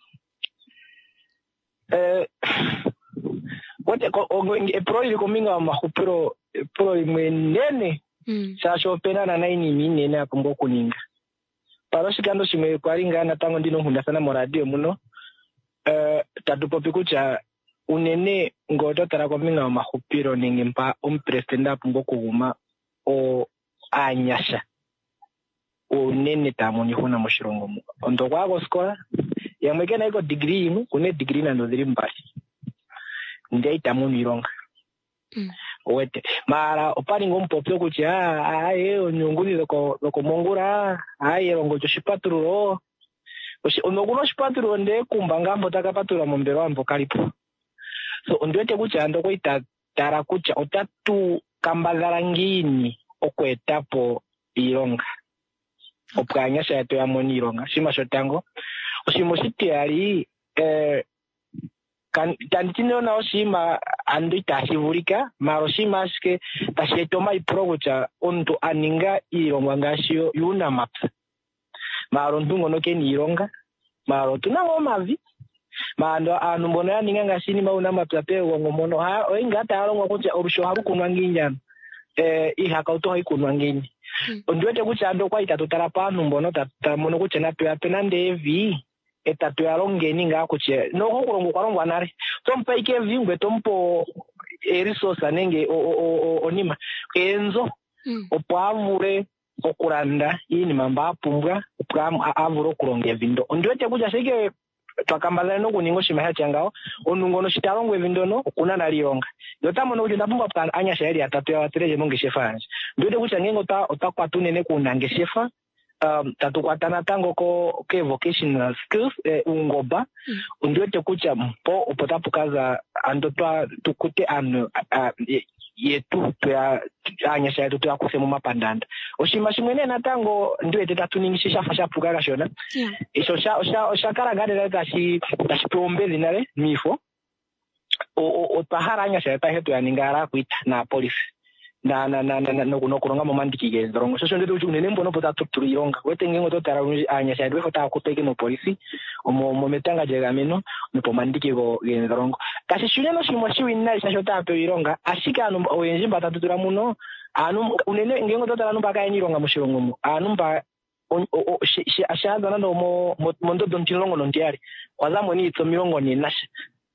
wote pro ili kominga mahupiro pro imwenene sasho pena na naini minene akumbo kuninga paroshikando shime kwaringa na tango ndino hunda sana moradio muno tatupopi kucha unene ngoto tara kominga mahupiro ningi mpa president akumbo kuhuma o anyasha unene tamoni huna mushirongo mu ondo kwago skola yamwekena iko degree mu kune degree na ndo ziri mbali ndei tamoni ironga wete mara opani ngompopyo kuchi aye onyunguni loko mongura aye rongo choshipaturo onokuno shipaturo nde kumbanga mbotaka patura mombero ambo kalipo so ondwete kuchi ando koita tara kucha otatu kambalarangini okwetapo ironga opkanyasha yato ya moni ironga shima shotango oshimoshiti ali tanditino na oshima ando itashivulika maro shima shike tashetoma iprogo cha onto aninga ironga ngashio yuna mapsa maro ntungo noke ni ironga maro tunango mavi mando anu mbono yaninga ngasini mauna maplape wangomono ha oingata alongwa kuti obusho habukunwa nginyana ihaka uto haikunwa ngini ondiwete kuti ando kwa itatutala panu mbono tamono kuti napewa pena ndevi etatu yalongeni ngakuche noko kulongo kwalongwa nare tompa ikevi ngwe tompo resource anenge onima enzo opavure okulanda ini mamba apumbwa avure okulonga vindo ondiwete kuti asike twakambazana nokuningo shimaha changao onungono shitalongwe vindono kuna nalionga yotamono kuti ndapumba pa anyasha yali atatu ya watereje monge shefa anje ndiwete kuti angengo otakwatunene kunange shefa tatukwatana tango ko vocational skills ungoba ndiwete kuti mpo upotapukaza andotwa tukute anu yetu anyasha yetu yakusema mapandanda oshima shimwene natango ndiwete tatuningisha fasha pukaka shona isho shakara gade tashipombezi nale mifo otahara anyasha yatahetu yaningara kuita na polisi nokulonga momandikige ndrongo shosho ndete uchi unene mbono pota tutulironga wete ngengo totara anyasha yetu fota kuteke no polisi mometanga jegameno nopomandikige ndrongo kasi shuleno shimo shiwina ishashota ape ironga ashika anu oyenji batatutura muno anu unene ngengo totara numba kaya nironga mushirongo mu anumba ashaza nando mondo dontilongo nondiari kwazamo ni itso mirongo ni nasha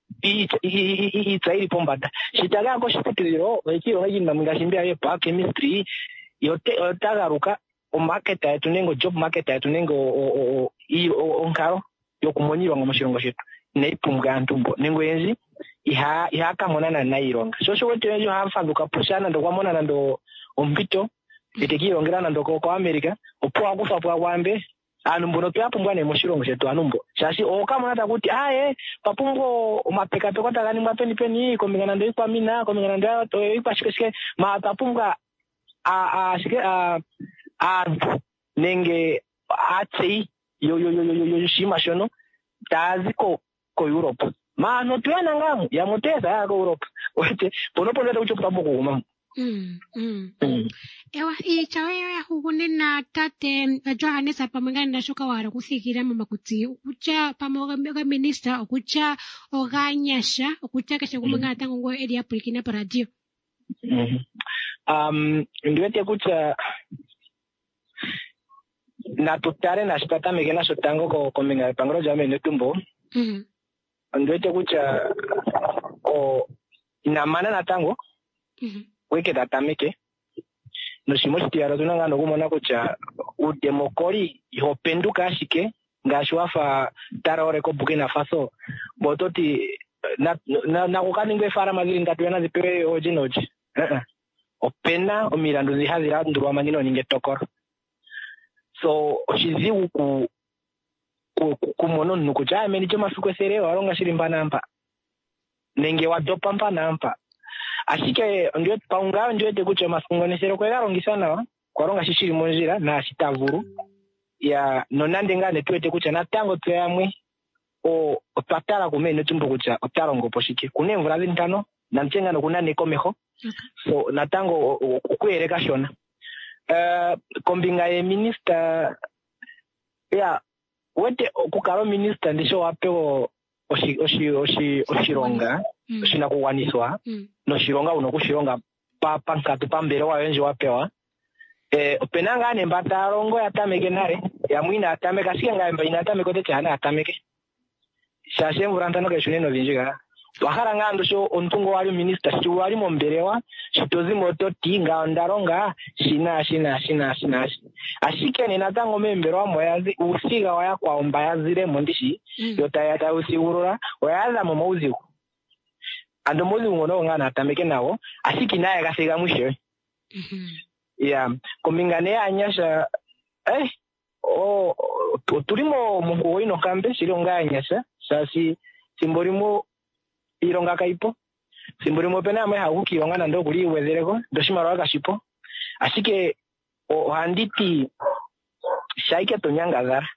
itsairi pombada shitaga ko shiputiriro ekiro hajina mngashimbia yepa chemistry yotagaruka o market yetu nengo job market yetu nengo onkaro yokumonyirwa ngomushirongo shetu neipumbwa ntumbo nengo yenzi iha kamonana na ironga shosho wetu yenzi hafanduka pushana ndo kwamona ndo ompito etekirongera ndo ko America opwa kufa kwa kwambe anu mbono tuyapumbwa ne mushirongo shetu anumbo shashi okama nata kuti papumbo mapeka peko takani mapeni komingana ndo kwa mina komingana ndo ipashike ma papumbwa shike nenge atsi yo shima shono taziko ko Europe no tuyana ngamu ya muteza ya ko Europe wete ponopo ndo uchopa boko uma ewa ichawe ya hukunena tate Johannes apamangana na shoka wara kusikira mama kuti ukucha pamoga minister ukucha oganyasha ukucha kashe kumangana tango ngo area Burkina pa radio ndiwete kucha na tutare na shipata megena shotango ko kominga pangro jame netumbo ndiwete kucha ina mana na tango weke datameke noshimoshiti yaro tunanga nokumona kucha udemokori ihopenduka ashike ngashwafa tarore ko Burkina Faso bototi na kukaningwe fara magiri ndatu yana zipewe ojinoji opena omirandu zihazira ndurwa mangino ninge tokoro so oshizi kumono nukucha ameni choma suko sere waronga shirimba nampa nenge wadopa mpa nampa ashike ndio paunga ndio tekucha masungonesero kwera rongisana kwaronga shishiri monjira na shitavuru ya nonande ngane tuete kucha na tango tuyamwe patala kumene tumbo kucha otarongo poshike kune mvura zintano na mchengano kunane komeho so natango kuyereka shona kombinga ye minister ya wete kukaro minister ndisho wapewo oshironga shina kuwaniswa no shironga unokushironga papa nkatu pambere wa wenji wapewa openanga ne mbata rongo yatameke nare ya mwina atameka sikenga mba inatameka kote cyane atameke shashe murantano ke shuneno vinjiga wakara ngando sho ontungo wali minister shi wali momberewa shitozi moto tinga ndaronga shina ashike ne natango membero moyazi usiga waya kwa ombayazire mondishi yotayata usigurura wayaza mu mauzi ando mozi ngono ngana atameke nawo ashiki naye kasega mwisho ya komingane anyasha turimo mungu wino kambe shironga anyasha sasi simborimo ironga kaipo simborimo pena ame hakuki ongana ndo kuli wezereko ndoshimaro akashipo ashike handiti shaike tonyangazara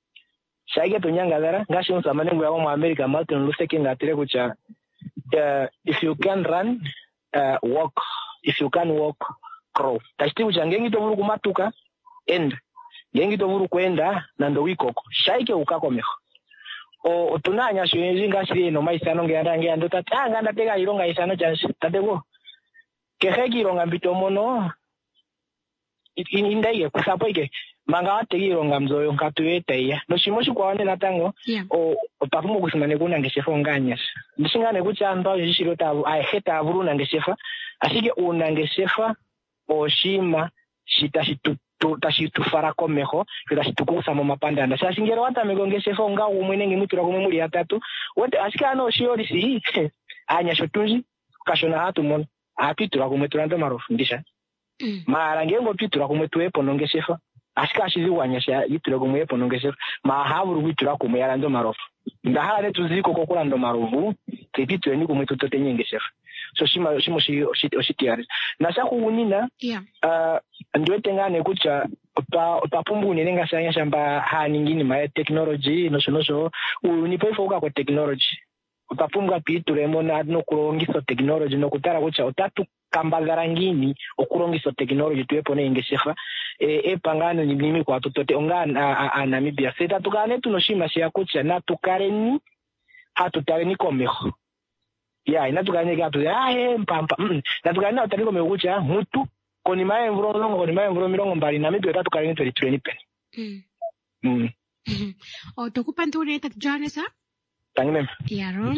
ngashi unsamane ngwa mu America Martin Luther King atire kucha if you can run walk, if you can walk crawl tashiti kucha ngengi to vuru kumatuka end ngengi to vuru kwenda na ndo wikoko shaike ukakomeho o tunanya shwenzi ngashiri no maisano ngeandange ando tatanga ndateka ironga isano chansi tatego kehegi ironga mbitomono indaiye kusapoike manga wategi ironga mzoyo nkatuyeteya no shimoshi kwaone natango o pafumo kusimane kuna ngeshefa nganyas ndishingane kuchamba jishiro tabu aheta buruna ngeshefa asige una ngeshefa oshima tashitufara komeho tutashitukusa mu mapandanda shashingero watamegongeshefa nga umwenenge mutura kumwe muri atatu wote ashikano oshiyori si anya shotunji kashona hatu mona apitura kumwe turando marofu ndisha mara ngengo pitura kumwe tuepo nongeshefa ashikashi wanyasha yitura kumwe epo nongeshefa mahaburu bitura kumwe yarando marofu ndahara tuziko kokurando marofu tepitwe ni kumwe tutotenyengeshefa so shimo oshitiari nasha kuunina ndwetengane kucha papumbuni nenga sanya shamba haningini ma technology no unipoifoka kwa technology papumbwa pituremo na no kurongiso technology no kutara kucha otatu kambagara ngini okurongiso technology tuepo ne ingeshefa pangano nimi kwa tutote ongana Namibia seta tukane tunoshima shia kucha na tukareni hatutareni komeho ya inatukanye gato mpampa natukanye utariko mekucha mutu koni mae mvuro mirongo mbali na mipi otatu kali nitwe litureni peni o tokupa ntune tatu Johannes tangime yaro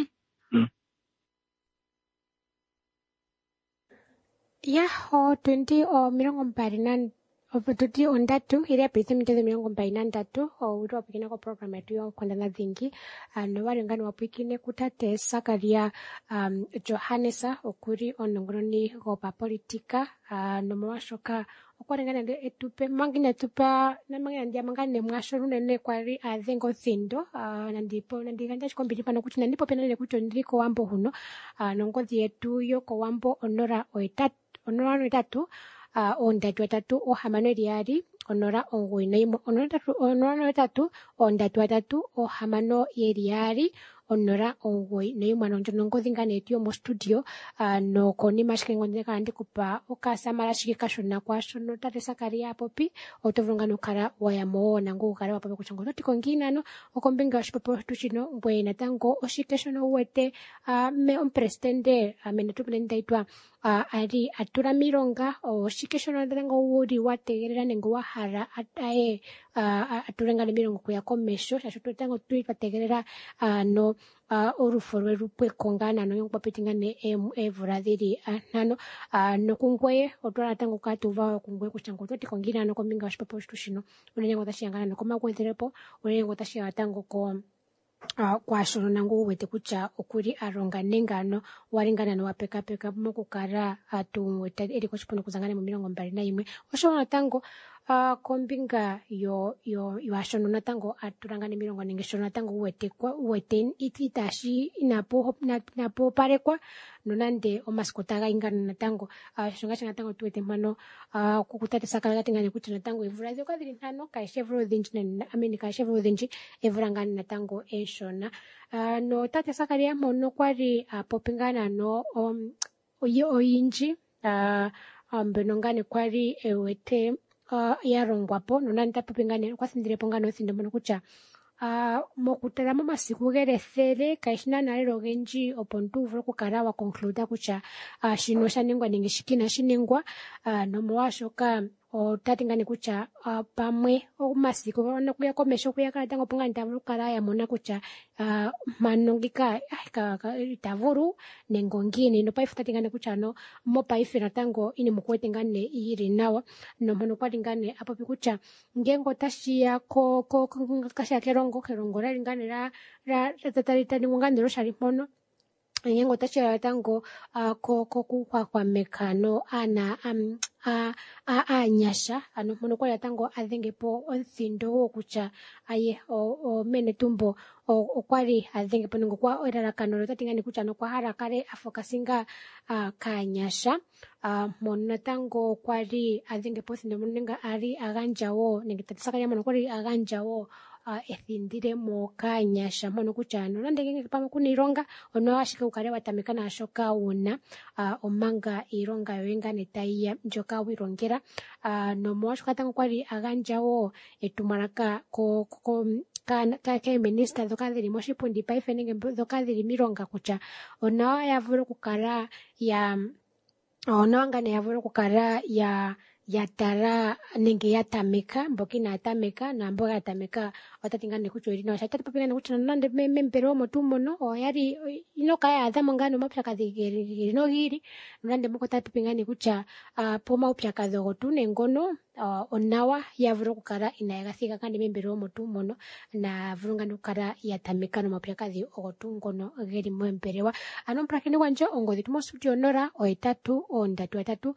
ya o 20 o mirongo mbali na Ofututi ondatu ili apiti mteze mirongo mbali na ndatu uri wapikine kwa program yetu yo kwenda na dhingi no warengani wapikine kutate sakaria Johannes okuri onongoroni gopa politika no mwashoka okwarengana de etupe mangine tupa na mangine ndia mangane mwasho runene kwari athengo thindo nandipo ndiganja chikombiri pano kuti nandipo penale kuti ndiko wambo huno nongozi yetu yo ko wambo onora oitatu ondatu atatu ohamano eriari onora onguino onora atatu ondatu atatu ohamano eriari onora ongoi no imwana njongo dhingane etio mo studio no koni mashike ngonde kandi kupa okasamara shikika shona kwasho no tate sakaria popi otovungano kara wayamo nango kara wapape kuchangolo tikongina no okombinga shipopo tuchino mbwena tango oshikesho no wete me presidente amenetupenda itwa ari atura mironga oshikesho no tango wuri wategerera nengo wahara atae aturengane mirongo kuya komesho shasho tango tuipategerera no oruforo rupwe kongana no yongwa petingane evurathiri nano no kungwe otwara tango katuva kungwe kuchango toti kongina no kominga washipopo shino unengo tashiyangana no komakwetherepo unengo tashiya tango ko kwa shono nangu wete kucha okuri aronga nengano waringana no wapeka mukukara atuweta eri kwa chipono kuzangana mu mirongo mbali na imwe oshono tango kombinga yo ashono natango aturangane mirongo ningesho natango weten ititashi inapo parekwa nonande omaskotaga ingana natango shonga natango tuwete mano kukutata sakala tingane kuti natango evura zyo kadiri ntano kaishevro dhinji na ameni kaishevro dhinji evurangane natango eshona no tate sakaria mono kwari popingana no oyinji benongane kwari ewete yarongwapo nonanda popingane kwasindire pongano sinde mono kucha mokutara masiku gerethere kaishina nalero genji opontu vro kukarawa concluda kucha shino shanengwa ningishikina shinengwa no mwashoka tatingane kucha pamwe masiku ono kuya komesho kuya kala tango ponga ntavuru kala ya mona kucha manongika tavuru nengongini no paifu tatingane kucha no mo paifu natango ini mukwete ngane iri nawa no mono kwatingane apo pikucha ngengo tashia ko kasha kerongo rali ngane ra tatarita ngane ro shari mono ngengo tashia tango ko kwa mekano ana anyasha mono kwa tango adhengepo onthindo kucha aye o mene tumbo okwari adhengepo ngo kwa orara kanoro tatingane kucha no kwa harakare afokasinga kanyasha mono tango kwari adhengepo thindo munenga ari aganjawo nengitatsaka ya mono kwari aganjawo ethindire mo kanyasha mono kuchano nandenge pamwe kunironga ono ashika ukare watamekana ashoka una omanga ironga yoenga netaiya njoka wirongera no mwashoka tango kwari aganjawo etumaraka ko ke minister dhoka dhili moshipundi paife nenge dhoka dhili miilonga kutya onawa yavule okukala ya tala nenge ya tameka mboka inaya tameka na mboka ya tameka otati ngane kutya oyili nawa shatatu popingane kutya nande membelewa omo tuu mono oyali inoka yaadhamo ngane omapyakadhi gili nogili nande moko tatu popingane kutya pomaupyakadhi ogo tuu nengono onawa yavule okukala inaya gathiga kandi membelewa omo tuu mono na vulu ngane okukala ya tameka nomapyakadhi ogo tuu ngono geli membelewa ano mpulakeni gwanje ongodhi tumo studio 083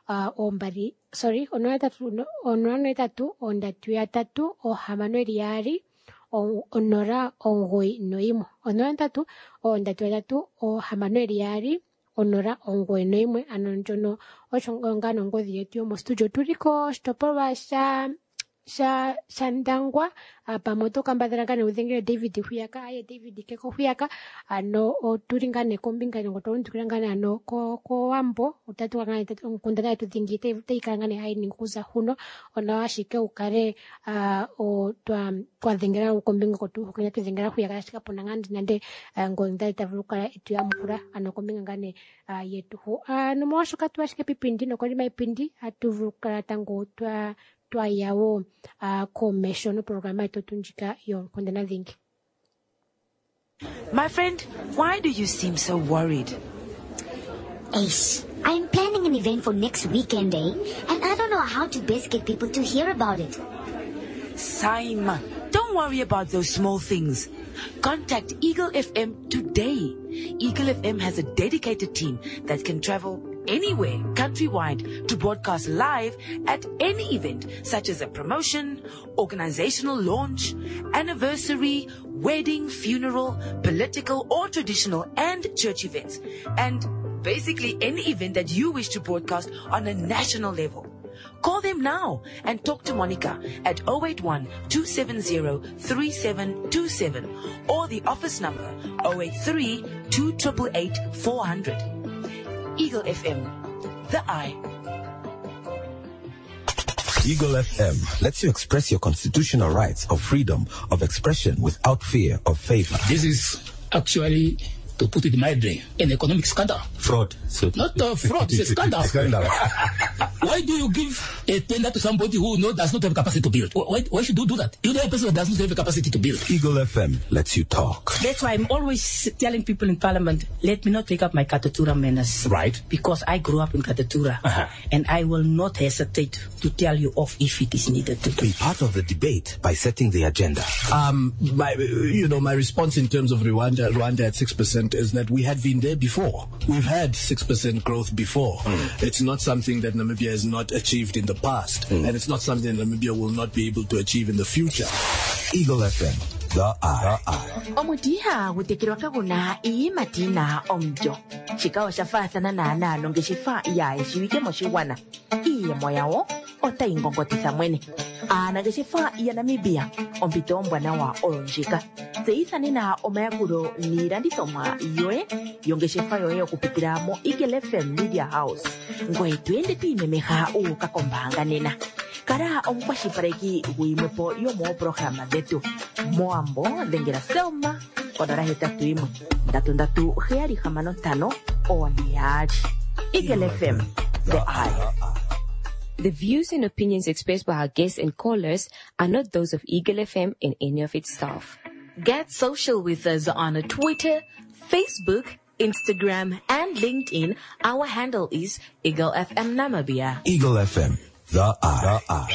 083 ano njono ochongano ongodhi yetu yomo studio tuliko shitopolwa shandangwa pamoto kambadhala ngane udhengele David huyaka aye David keko huyaka ano otuli ngane kombinga ngo tolundukira ngane ano ko wambo utatu ngane nkundana yetu dhingi teikala ngane hayi ninkuza huno ona washike ukare twadhengera kombinga kotu hukanya tudhengera huyaka shika pona ngandi nande ngonda itavulukala itu yamukura ano kombinga ngane yetu hu no mwashuka tuwashike pipindi no kolima ipindi atuvulukala tango yawo komesho no programa itotunjika yo kundana dhingi. My friend, why do you seem so worried? Ace, I'm planning an event for next weekend, and I don't know how to best get people to hear about it. Saima, don't worry about those small things. Contact Eagle FM today. Eagle FM has a dedicated team that can travel anywhere countrywide to broadcast live at any event such as a promotion, organizational launch, anniversary, wedding, funeral, political or traditional and church events, and basically any event that you wish to broadcast on a national level. Call them now and talk to Monica at 081-270-3727 or the office number 083-288-400. Eagle FM, the eye. Eagle FM lets you express your constitutional rights of freedom of expression without fear of favor. This is actually, to put it mildly, an economic scandal. Fraud. So Not fraud, it's a scandal. Why do you give a tender to somebody who does not have capacity to build? Why should you do that? You know a person that does not have the capacity to build. Eagle FM lets you talk. That's why I'm always telling people in Parliament, let me not take up my Katatura manners. Right. Because I grew up in Katatura. And I will not hesitate to tell you off if it is needed to. Be part of the debate by setting the agenda. My response in terms of Rwanda at 6% is that we had been there before. We've had 6% growth before. It's not something that Namibia has not achieved in the past. And it's not something that Namibia will not be able to achieve in the future. Eagle FM, the eye. Omutiha gutekirwa kaguna matina omjo. Chikawa shafatana na nalo ngeshifa ya eshiwike moshiwana. Iye moyawo ota ingongotisa mwene. Nageshifa ya Namibia ompito mbwana wa olonjika. Seisa nina omayakuro nirandisomwa yoe yongeshifa yoe okupitira mo Eagle FM Media House. Ngoe tuende tuimemeha ukakombanga nena. Kara omukwashipareki guimwepo yomo programa detu. Moambo dengera selma odara hetatu imwe. Ndatu heari hamano tano oniaji. Eagle FM, the eye. The views and opinions expressed by our guests and callers are not those of Eagle FM and any of its staff. Get social with us on Twitter, Facebook, Instagram, and LinkedIn. Our handle is Eagle FM Namibia. Eagle FM, the eye.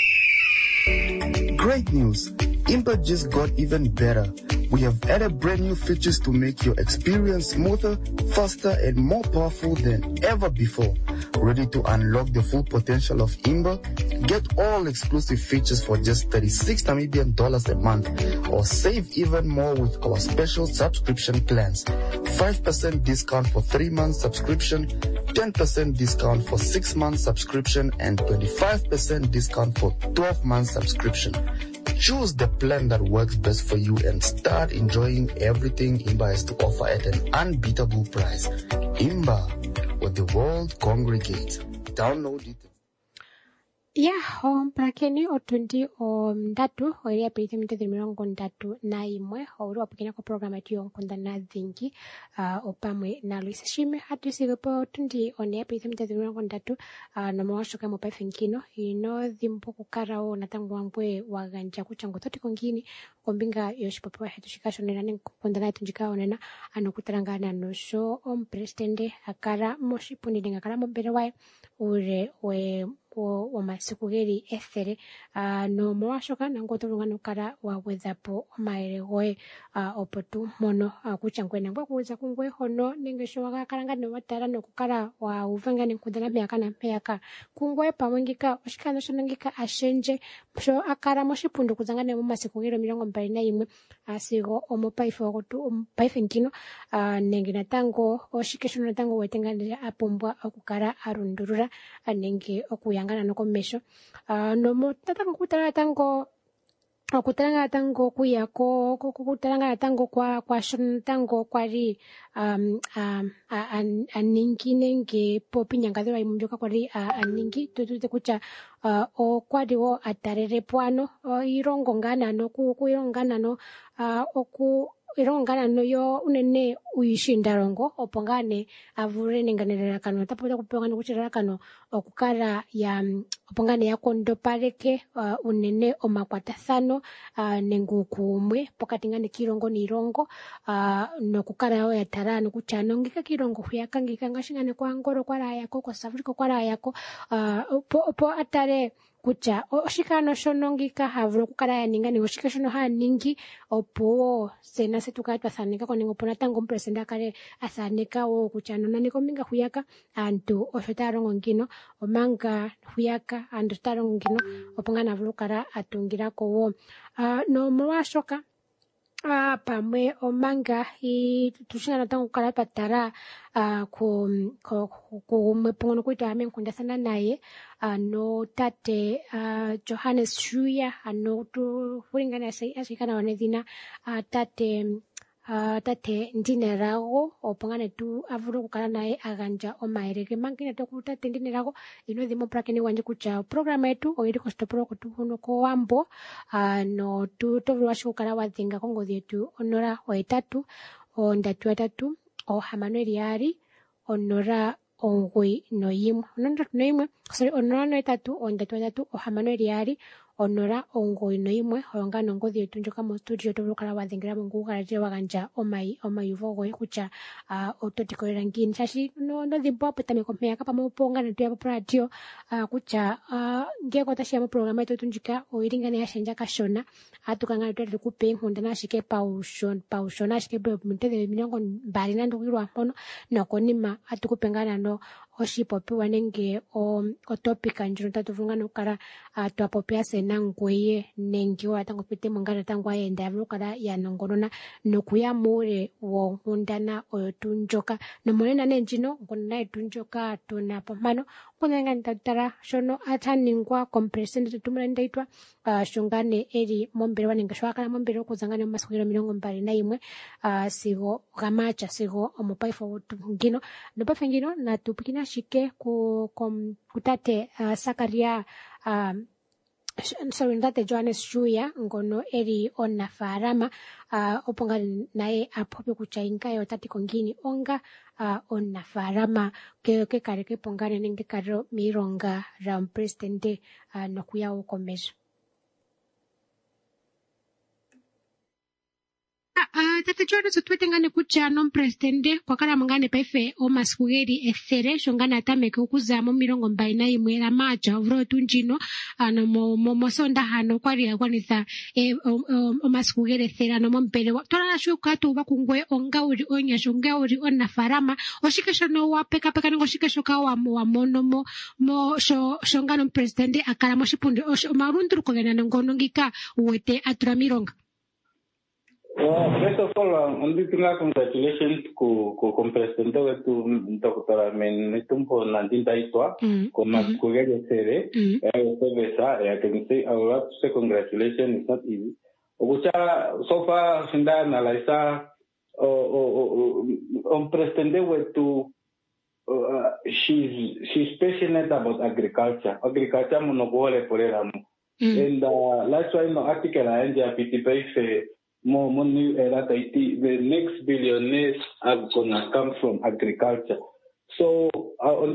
Great news! Imba just got even better. We have added brand new features to make your experience smoother, faster, and more powerful than ever before. Ready to unlock the full potential of Imba? Get all exclusive features for just 36 Namibian dollars a month, or save even more with our special subscription plans. 5% discount for 3 months subscription, 10% discount for 6 months subscription, and 25% discount for 12 months subscription. Choose the plan that works best for you and start enjoying everything Imba has to offer at an unbeatable price. Imba, where the world congregates. Download it. Mpakeni otundi ndatu oili apiti mitatu mirongo ndatu na imwe ouli wapukina kwa programa yetu yonkundana dhingi opamwe na Luisa Shime hatu isiwepo otundi one apiti mitatu mirongo ndatu nomawashoka mopaife nkino ino dhimbo kukara o natangu wambwe waganja kuchango toti kongini kombinga yoshipopewa hetu shikashonena nkundana yetu njika onena kutalangana nosho ompresidente akara moshipundi ninga akara mombere wae ure wamasiku geli ethele nomolwashoka nango tolungana ukala wagwedhapo omayele goye opo tu mono kutya ngwena ngwe kuuza kungwe hono nenge sho wakakalanga watala nokukala wauvenga nenkundana mpeyaka na mpeyaka kungwe pamwe ngika oshikano shono ngika ashenje sho akala moshipundu kuzanga ne momasiku geli 21 sigo paife nkino nenge natango oshike shono natango wetenganira apumbwa okukala arundurura nenge okuyangana nokomesho nomo tatango kutalanga tango kuyako kutalanga tango kwa shono tango kwali aningi nenge popinyangadhira imumjoka kwali aningi tutute kucha okwali wo atarerepo ano irongo ngana no kuirongana no irongana no yo unene uyishindarongo opo ngane avure nenganelelakano tapota kupewa ngane kuchirelakano okukala ya opo ngane yakondopaleke unene omakwatathano nengukumwe pokati ngane kirongo nirongo nokukala yo yatala nokucha nongika kirongo huyaka ngika ngashingane kwa Angolo kwala yako kwa South Africa kwala yako opo atare kucha oshikano shono ngika havule kukala yaninga ningo shika shono haningi opo sena setukala twathaneka koningo pona tango ompresidente akale athaneka wo kucha nonani kombinga huyaka antu osho talongo ngino omanga huyaka antu talongo ngino opo ngana havule kukala atungilako wo nomolwashoka pamwe omanga tushingana tango kukala twatala kumwe pungono kuita amenkundathana naye tate Johannes Shuya tuhulingana ashikana wanedhina tate Ndinerago opongane tu avule kukala naye aganja omayeleke mangina toku tate Ndinerago ino dhimo prakeni wanje kucha programa yetu oili kostopolo kutuhuno ko Wambo no tovulu washi kukala wadhinga kongodhi yetu 083 3 3 0 091 holonga nongodhi yetu njoka mo studio tovulu kala wadhengela mungu ukalajile waganja omayuvo goye kucha ototikolela ngini shashi no dhimbo aputameko mpeyaka pamwe uponga netuya po radio kucha ngeko tashiya mo programa yetu njika oilingane yashenja kashona atukanga netuya kupe nkundana ashike paushona ashike mitedhe 20 nandukilwa mpono nokonima atukupengana no oshipopiwa nenge otopika njono tatuvunga nokukala twapopya sena ngweye nenge watango pite mongana tango ayenda yavule kukala yanongonona nokuya muule wonkundana oyo tunjoka nomonena nenjino nkundana yetu njoka tuna pompano nkundana tatala shono ataningwa kompresidente tumula ndaitwa shongane eli mombelewa nenge sho akala mombelewa okuzangane momasiku 21 sigo gamacha sigo omopaife ngino nopaife ngino natupikina shike kutate Sakaria ntate Johannes Shuya ngono eli onafalama oponga naye apope kuchainga yo tati kongini onga onafalama ke kale ke pongane nenge karo mironga ra presidente nokuya ukomesha tate Johannes twetengane kucha no presidente kwakala mangane paife omasiku geli ethele shongana atameke okuza mo 21 la macha ovuro tunjino mosonda hano kwali agwanitha omasiku geli ethele no mombelewa tolala sho ukatuba kungwe onga uli onyasho onga uli onafalama oshikesho no wapeka ngo shikesho ka wa mono mo shongano presidente akala mo shipundi omarunduruko gena ngono ngika uwete atura mironga. First of all, congratulations con presidente wetu Dr. Menetumbo Nandindaitwa con masculinidad sede cerveza que say ahora say congratulations is not easy. Ogucha so far sinda analyza presidente wetu she's passionate about agriculture. Agriculture monogole poreramu. And that's why no article I end up with more money the next billionaires are gonna come from agriculture. So on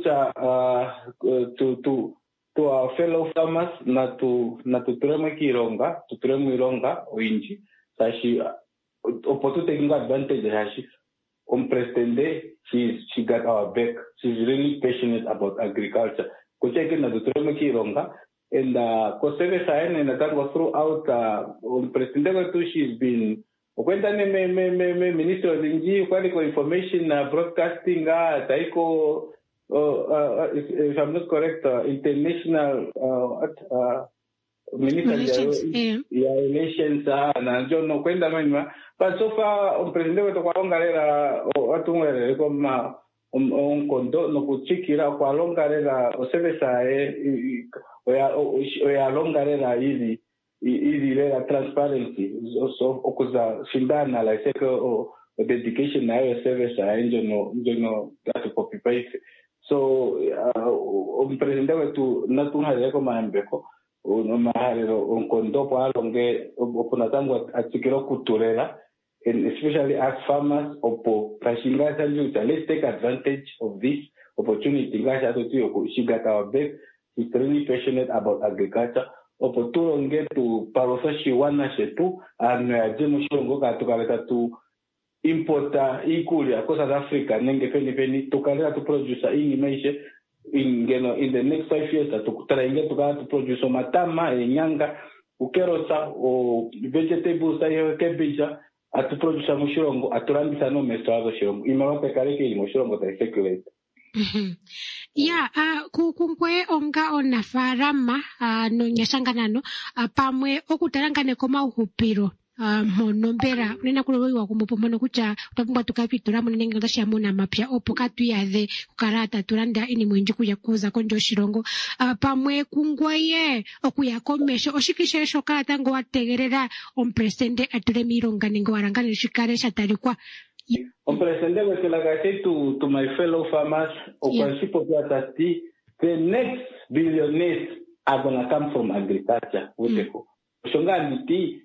to our fellow farmers na turemo kironga, winji. Sashi opotu taking advantage hashi. Pretende she got our back. She's really passionate about agriculture. Kucheke na turemo kironga. And Koseve Sayan and Atango throughout President she's been Minister of Information Broadcasting Taiko if I'm not correct, international relations and John Kwenda. But so far President President kondo no kuchikira kwa longarera osevesa oya longarera ili la transparency so okuza shindana la seko dedication na yo sevesa no that copy paste so president wetu natunha ko mambeko no maharero kondo kwa longe opunatangwa atsikiro kuturera. And especially as farmers, let's take advantage of this opportunity. She got our back. She's really passionate about agriculture. Opportunity to parosashi wana shetu and jemushongo katukaleta to importer equally across South Africa. Nenge penny tukaleta to produce in the next 5 years to produce matama, nyanga, ukerosa, or vegetables, cabbage. Atuproduce mushirongo aturambisa no mesto shirongo imawape kareke mushirongo ta speculate. Kunkwe onga onafarama no nyashanganano pamwe okutarangane koma uhupiro monombera unena kulowiwa kumupomono kucha utapungwa tukapitura munenga ndashamuna mapya opoka tuyadhe kukarata turanda ini mwenji kuya kuza konjo shirongo pamwe kungwaye okuyakomesho oshikishe shokarata ngo wategerera ompresende ature mironga ningo warangane shikare shatalikwa. Ompresende wetu like I said to my fellow farmers the next billionaires are gonna come from agriculture. Shongani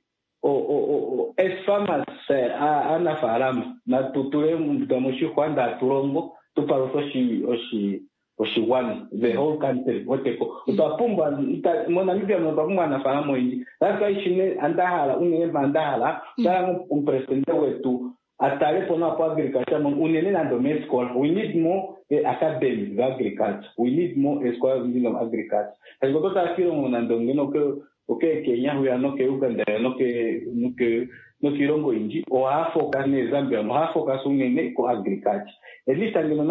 as farmers ana farama na tuture mdamoshi kwanda turongo tuparososhi oshiwani the whole country utapumba mona mibia mbamwa na faramo inji that's why shine andahala andahala sana president wetu atale pona kwa agriculture unene na domestic school. We need more academic agriculture, we need more school of agriculture as goto takiro mona ndongeno okay, Kenya we are no ke Uganda no ke Kirongo inji o focus ne Zambia no focus unene ko agriculture at least angino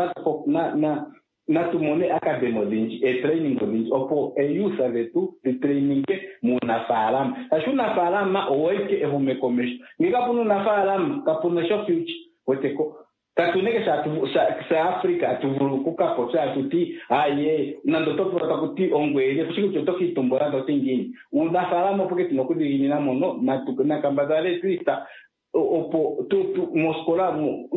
na tumone academy inji training inji opo youth avetu the training muna falam ashuna falama oike ehume commerce nikapuno na falam kapuno shofuchi weteko katuneke sa Africa tuvurukuka posa tuti aye nandoto takuti ongwele kushiko chotoki tumbora dotingini unafalamo porque tinokudi na mono na tukuna kambadale twista opo tu moskola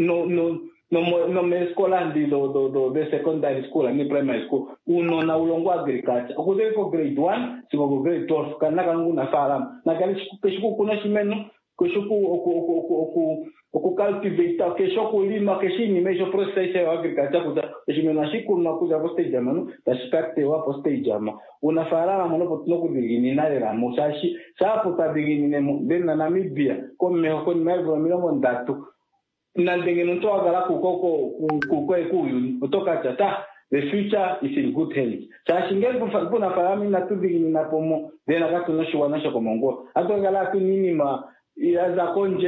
no me escola de secondary school ni primary school uno na ulongo agriculture okuzeko grade 1 siko grade 12 kana kangu na falam na kali kushuku kuna shimeno kushuku okucultivate keshoku lima keshini mejo process ya agriculture kuza shimeno shiku na kuza poste jamano tashikate wa poste jama unafarama monopo tunokudingini nalera musashi sapo tabigini ne Namibia comme ko melvo milongo ndatu na ndengeno to agala kuyu kutoka tata the future is in good hands sashingeli kuna farami na tubigini na pomo dena katunosho wanasha komongo atongala tu nini yaza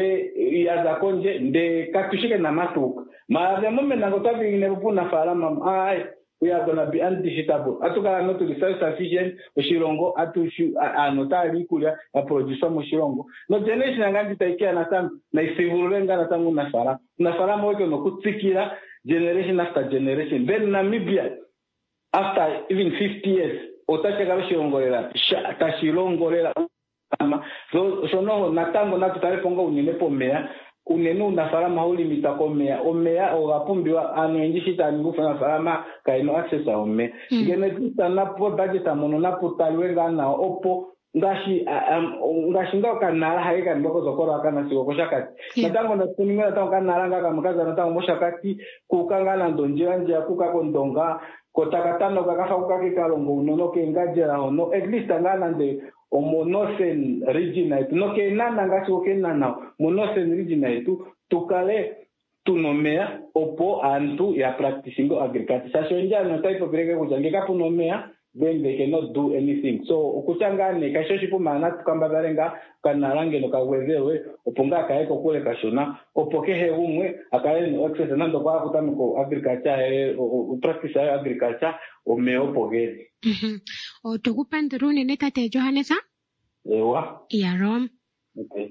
konje nde katushike na matuka ma the moment na gotabigini bupuna farama we are going to be undigitable atuka not to be self-sufficient oshirongo anotali kulia ya producer mushirongo no generation ngandi taikia na tam na isivurulenga na tamu na fara moyo no kutsikira generation after generation then Namibia after even 50 years otacheka shirongorera tashirongorera so no natango na tutaleponga uninepo mea kunenu unafalama huli mitakomea omea ogapumbiwa anuenjishita ngufu nafalama kaino access ome ngene tisa napo budget amono napo talwenga na opo ngashi ndoka haika ndoko zokora kana siko koshakati natango na kuninga natango kana ranga kama kaza natango moshakati kukangana ndonjanja kukakondonga kotakatano kakafa kukakikalongo unonoke ngajera hono at least angana nde o monosen region itu no ke nana ngasi o ke nana monosen region itu tukale tunomea opo antu ya practicing agriculture sasa nja no type of grege kujangika punomea then they cannot do anything so ukuchangane kashoshi mana tukamba barenga kana range no kawezewe opunga kaeko kule kashona opokehe umwe akaeni access nando kwa kutamiko agriculture practice agriculture omeopogezi o tukupanduruni netate Johanesa ewa ya Rom okay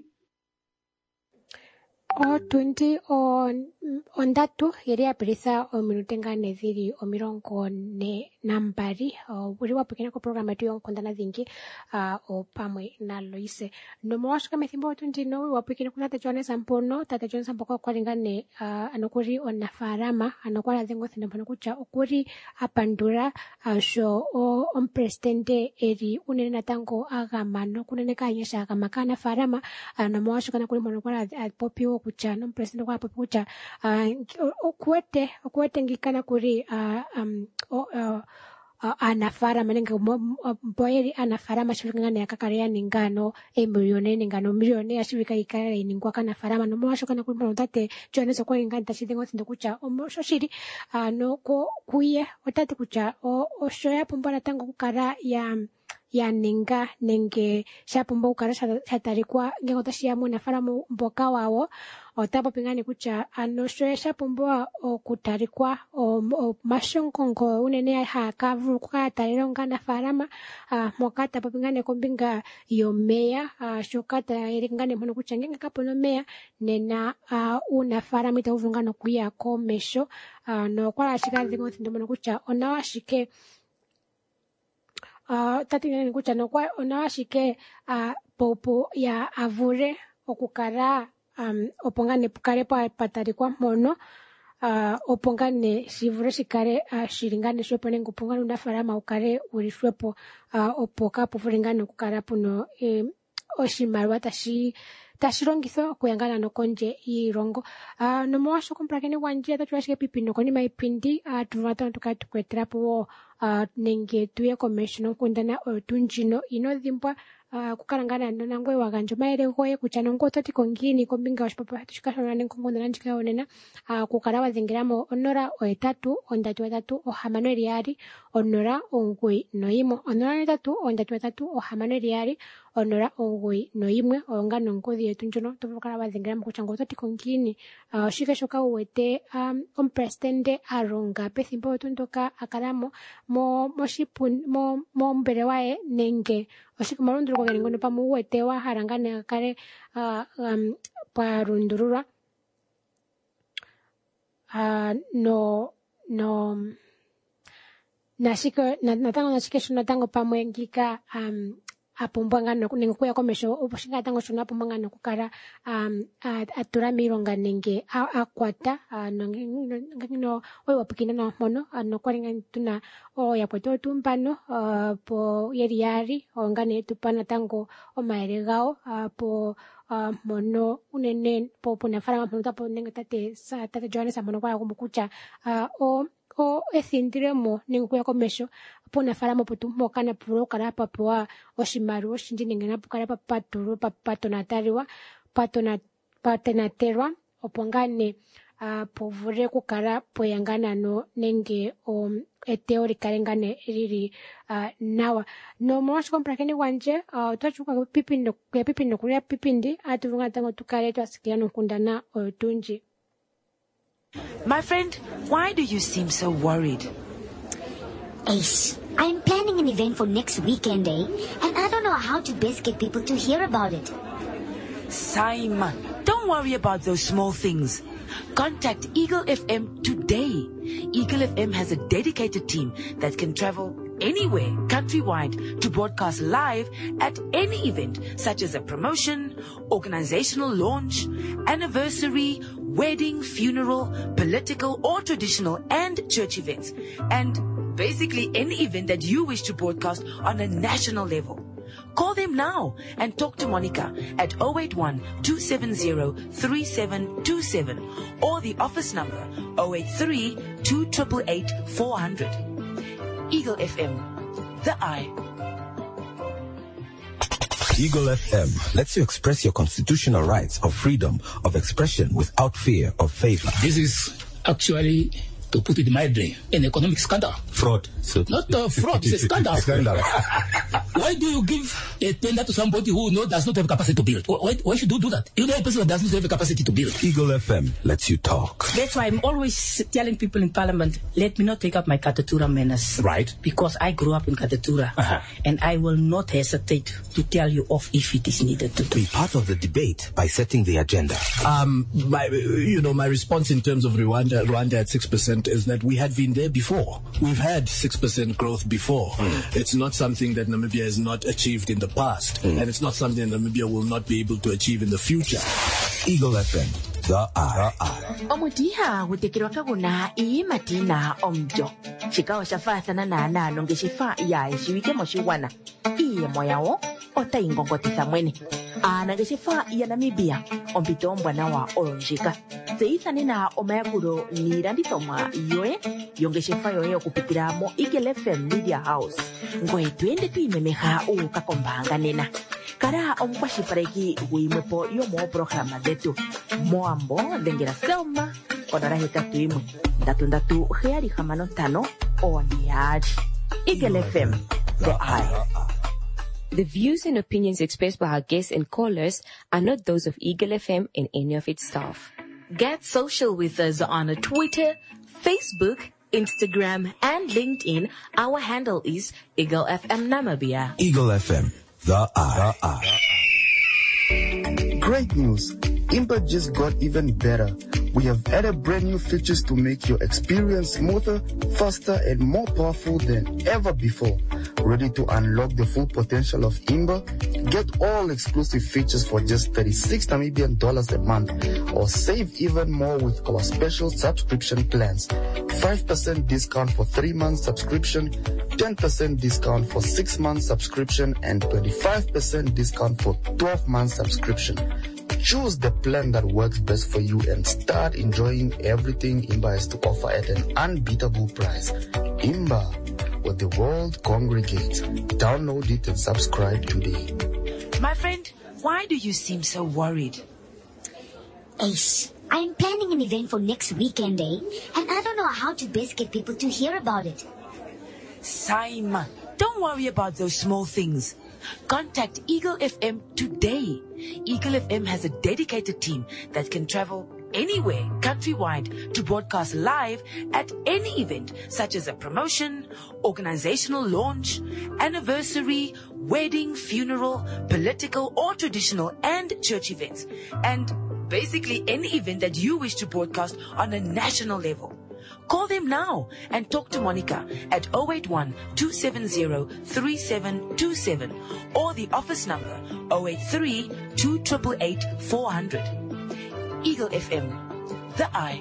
o 20 on datu yeri aprisa o minutenga neziri o mirongo ne nambari uri wapikina ko programa tu yonkondana zingi o pamwe na Loise no mwashika methimbo 20 no wapikina kuna tate Johanesa mpono tate Johanesa mpoko kwa lingane anokuri ona farama anokwala zengo thina mpono kucha okuri apandura sho o presidente eri unene tango agamano kunene kanyesha agamakana farama no mwashika na kuri mpono kwa popiwo kucha no presidente kwa popiwo kucha okuwete ngikana kuri anafarama nenga mboyeri anafarama shirikangana yakakaria ningano milione ashirika ikare ningwa kana farama no mwasho kana kuri mbotate Johanesa kwa inganta shidengo sindo kucha shoshiri no ko kuye otate kucha o shoya pombana tango kukara ya ninga nenge shapumba ukara shatarikwa ngengo tashiamu na faramu mboka wao otapa pingani kucha anosho shapumba okutarikwa mashonkongo unene hakavu kwa tarironga na farama mokata papingane kombinga yomea shokata iringane mhono kucha ngenga kapono mea nena una farama itavungano kuya komesho no kwa shikazi ngo ndomono kucha onawashike tati ngani kucha no kwa onawashike popo ya avure okukara opongane pukare patari kwa mono opongane shivure shikare shiringane shopo nengo pongane unafarama ukare urishwepo opoka pufuringane kukara puno oshimarwa tashirongitho kuyangana no konje irongo no mwasho komprakene wanjia tatuwashike pipino koni maipindi tuvata tukatukwetera puwo nenge tuye commission kundana tunjino inodhimbwa kukarangana nangwe waganjo maere goye kuchano ngototi kongini kombinga washpapa tushikashona nenkongo nanjika onena kukarawa zingiramo onora oetatu ondatu etatu ohamano eriari onora ongui noimo onora etatu ondatu etatu ohamano eriari onora ongui noimwe ongano ngodhi etunjono tuvukarawa zingiramo kuchango ototi kongini shikeshoka uwete presidente aronga pethimbo tundoka akaramo moshipun mo mbere wae nenge oshikumarunduru kwa ngono pamuwete wa harangane kare parundurura no nashika natango nashikesho natango pamwe ngika apumbwangano nengokuya komesho obushinga tango shona apumbwangano kukara atura mironga nenge akwata no oyo wapikina no mono no kwaringa tuna yapweto tumpano po yeriari ongane tupana tango omaeregao po mono unene po nafara mono tapo nenga tate Johanesa mono kwa kumbukucha o ethindiremo ningukuya komesho pona faramo putumo kana puro kara papoa oshimaru oshinji ningena pukara papaturu papatonatariwa patenaterwa opongane povure kukara poyangana no nenge eteori karengane riri nawa no mwash komprakeni wanje twachuka pipindo kuria pipindi atuvunga tango tukare twasikirano kundana otunji. My friend, why do you seem so worried? Ace, I'm planning an event for next weekend, and I don't know how to best get people to hear about it. Saima, don't worry about those small things. Contact Eagle FM today. Eagle FM has a dedicated team that can travel anywhere countrywide to broadcast live at any event such as a promotion, organizational launch, anniversary, wedding, funeral, political or traditional and church events, and basically any event that you wish to broadcast on a national level. Call them now and talk to Monica at 081-270-3727 or the office number 083-288-400. Eagle FM, the eye. Eagle FM lets you express your constitutional rights of freedom of expression without fear of favor. This is actually, to put it mildly, an economic scandal. Fraud. Not fraud, it's a scandal. Why do you give a tender to somebody who does not have capacity to build? Why should you do that? You know a person that does not have the capacity to build. Eagle FM lets you talk. That's why I'm always telling people in Parliament, let me not take up my Katatura manners. Right. Because I grew up in Katatura. And I will not hesitate to tell you off if it is needed to do. Be part of the debate by setting the agenda. My response in terms of Rwanda at 6% is that we had been there before. We've had 6% growth before. It's not something that Namibia has not achieved in the past. And it's not something that Namibia will not be able to achieve in the future. Eagle FM, the eye. Omutiha gutekirwa kaguna matina omjo. Chikawa shafasana na nalo ngeshifa ya ishiwike moshiwana. Iye moyao ota ingongotisa mwene. Nageshifa ya Namibia ompito mbwana wa olonjika. Seisane na omayakuro niranditoma yoe yongeshifa yoe okupitira mo Eagle FM Media House. Ngoe tuende tuimemeha ukakombanga nena. Kara ompashipareki huimwepo yomo programa detu. Moambo dengera selma onara hetatu imwe. Ndatu heari hamano tano oniari. Eagle FM, the eye. The views and opinions expressed by our guests and callers are not those of Eagle FM and any of its staff. Get social with us on Twitter, Facebook, Instagram, and LinkedIn. Our handle is Eagle FM Namibia. Eagle FM, the eye. Great news! Impa just got even better. We have added brand new features to make your experience smoother, faster, and more powerful than ever before. Ready to unlock the full potential of Imba? Get all exclusive features for just 36 Namibian dollars a month, or save even more with our special subscription plans. 5% discount for 3 months subscription, 10% discount for 6 months subscription, and 25% discount for 12 months subscription. Choose the plan that works best for you and start enjoying everything Imba has to offer at an unbeatable price. Imba, where the world congregates. Download it and subscribe today. My friend, why do you seem so worried? Ace, I'm planning an event for next weekend, and I don't know how to best get people to hear about it. Saima, don't worry about those small things. Contact Eagle FM today. Eagle FM has a dedicated team that can travel anywhere countrywide to broadcast live at any event such as a promotion, organizational launch, anniversary, wedding, funeral, political or traditional and church events, and basically any event that you wish to broadcast on a national level. Call them now and talk to Monica at 081-270-3727 or the office number 083-288-400. Eagle FM, the eye.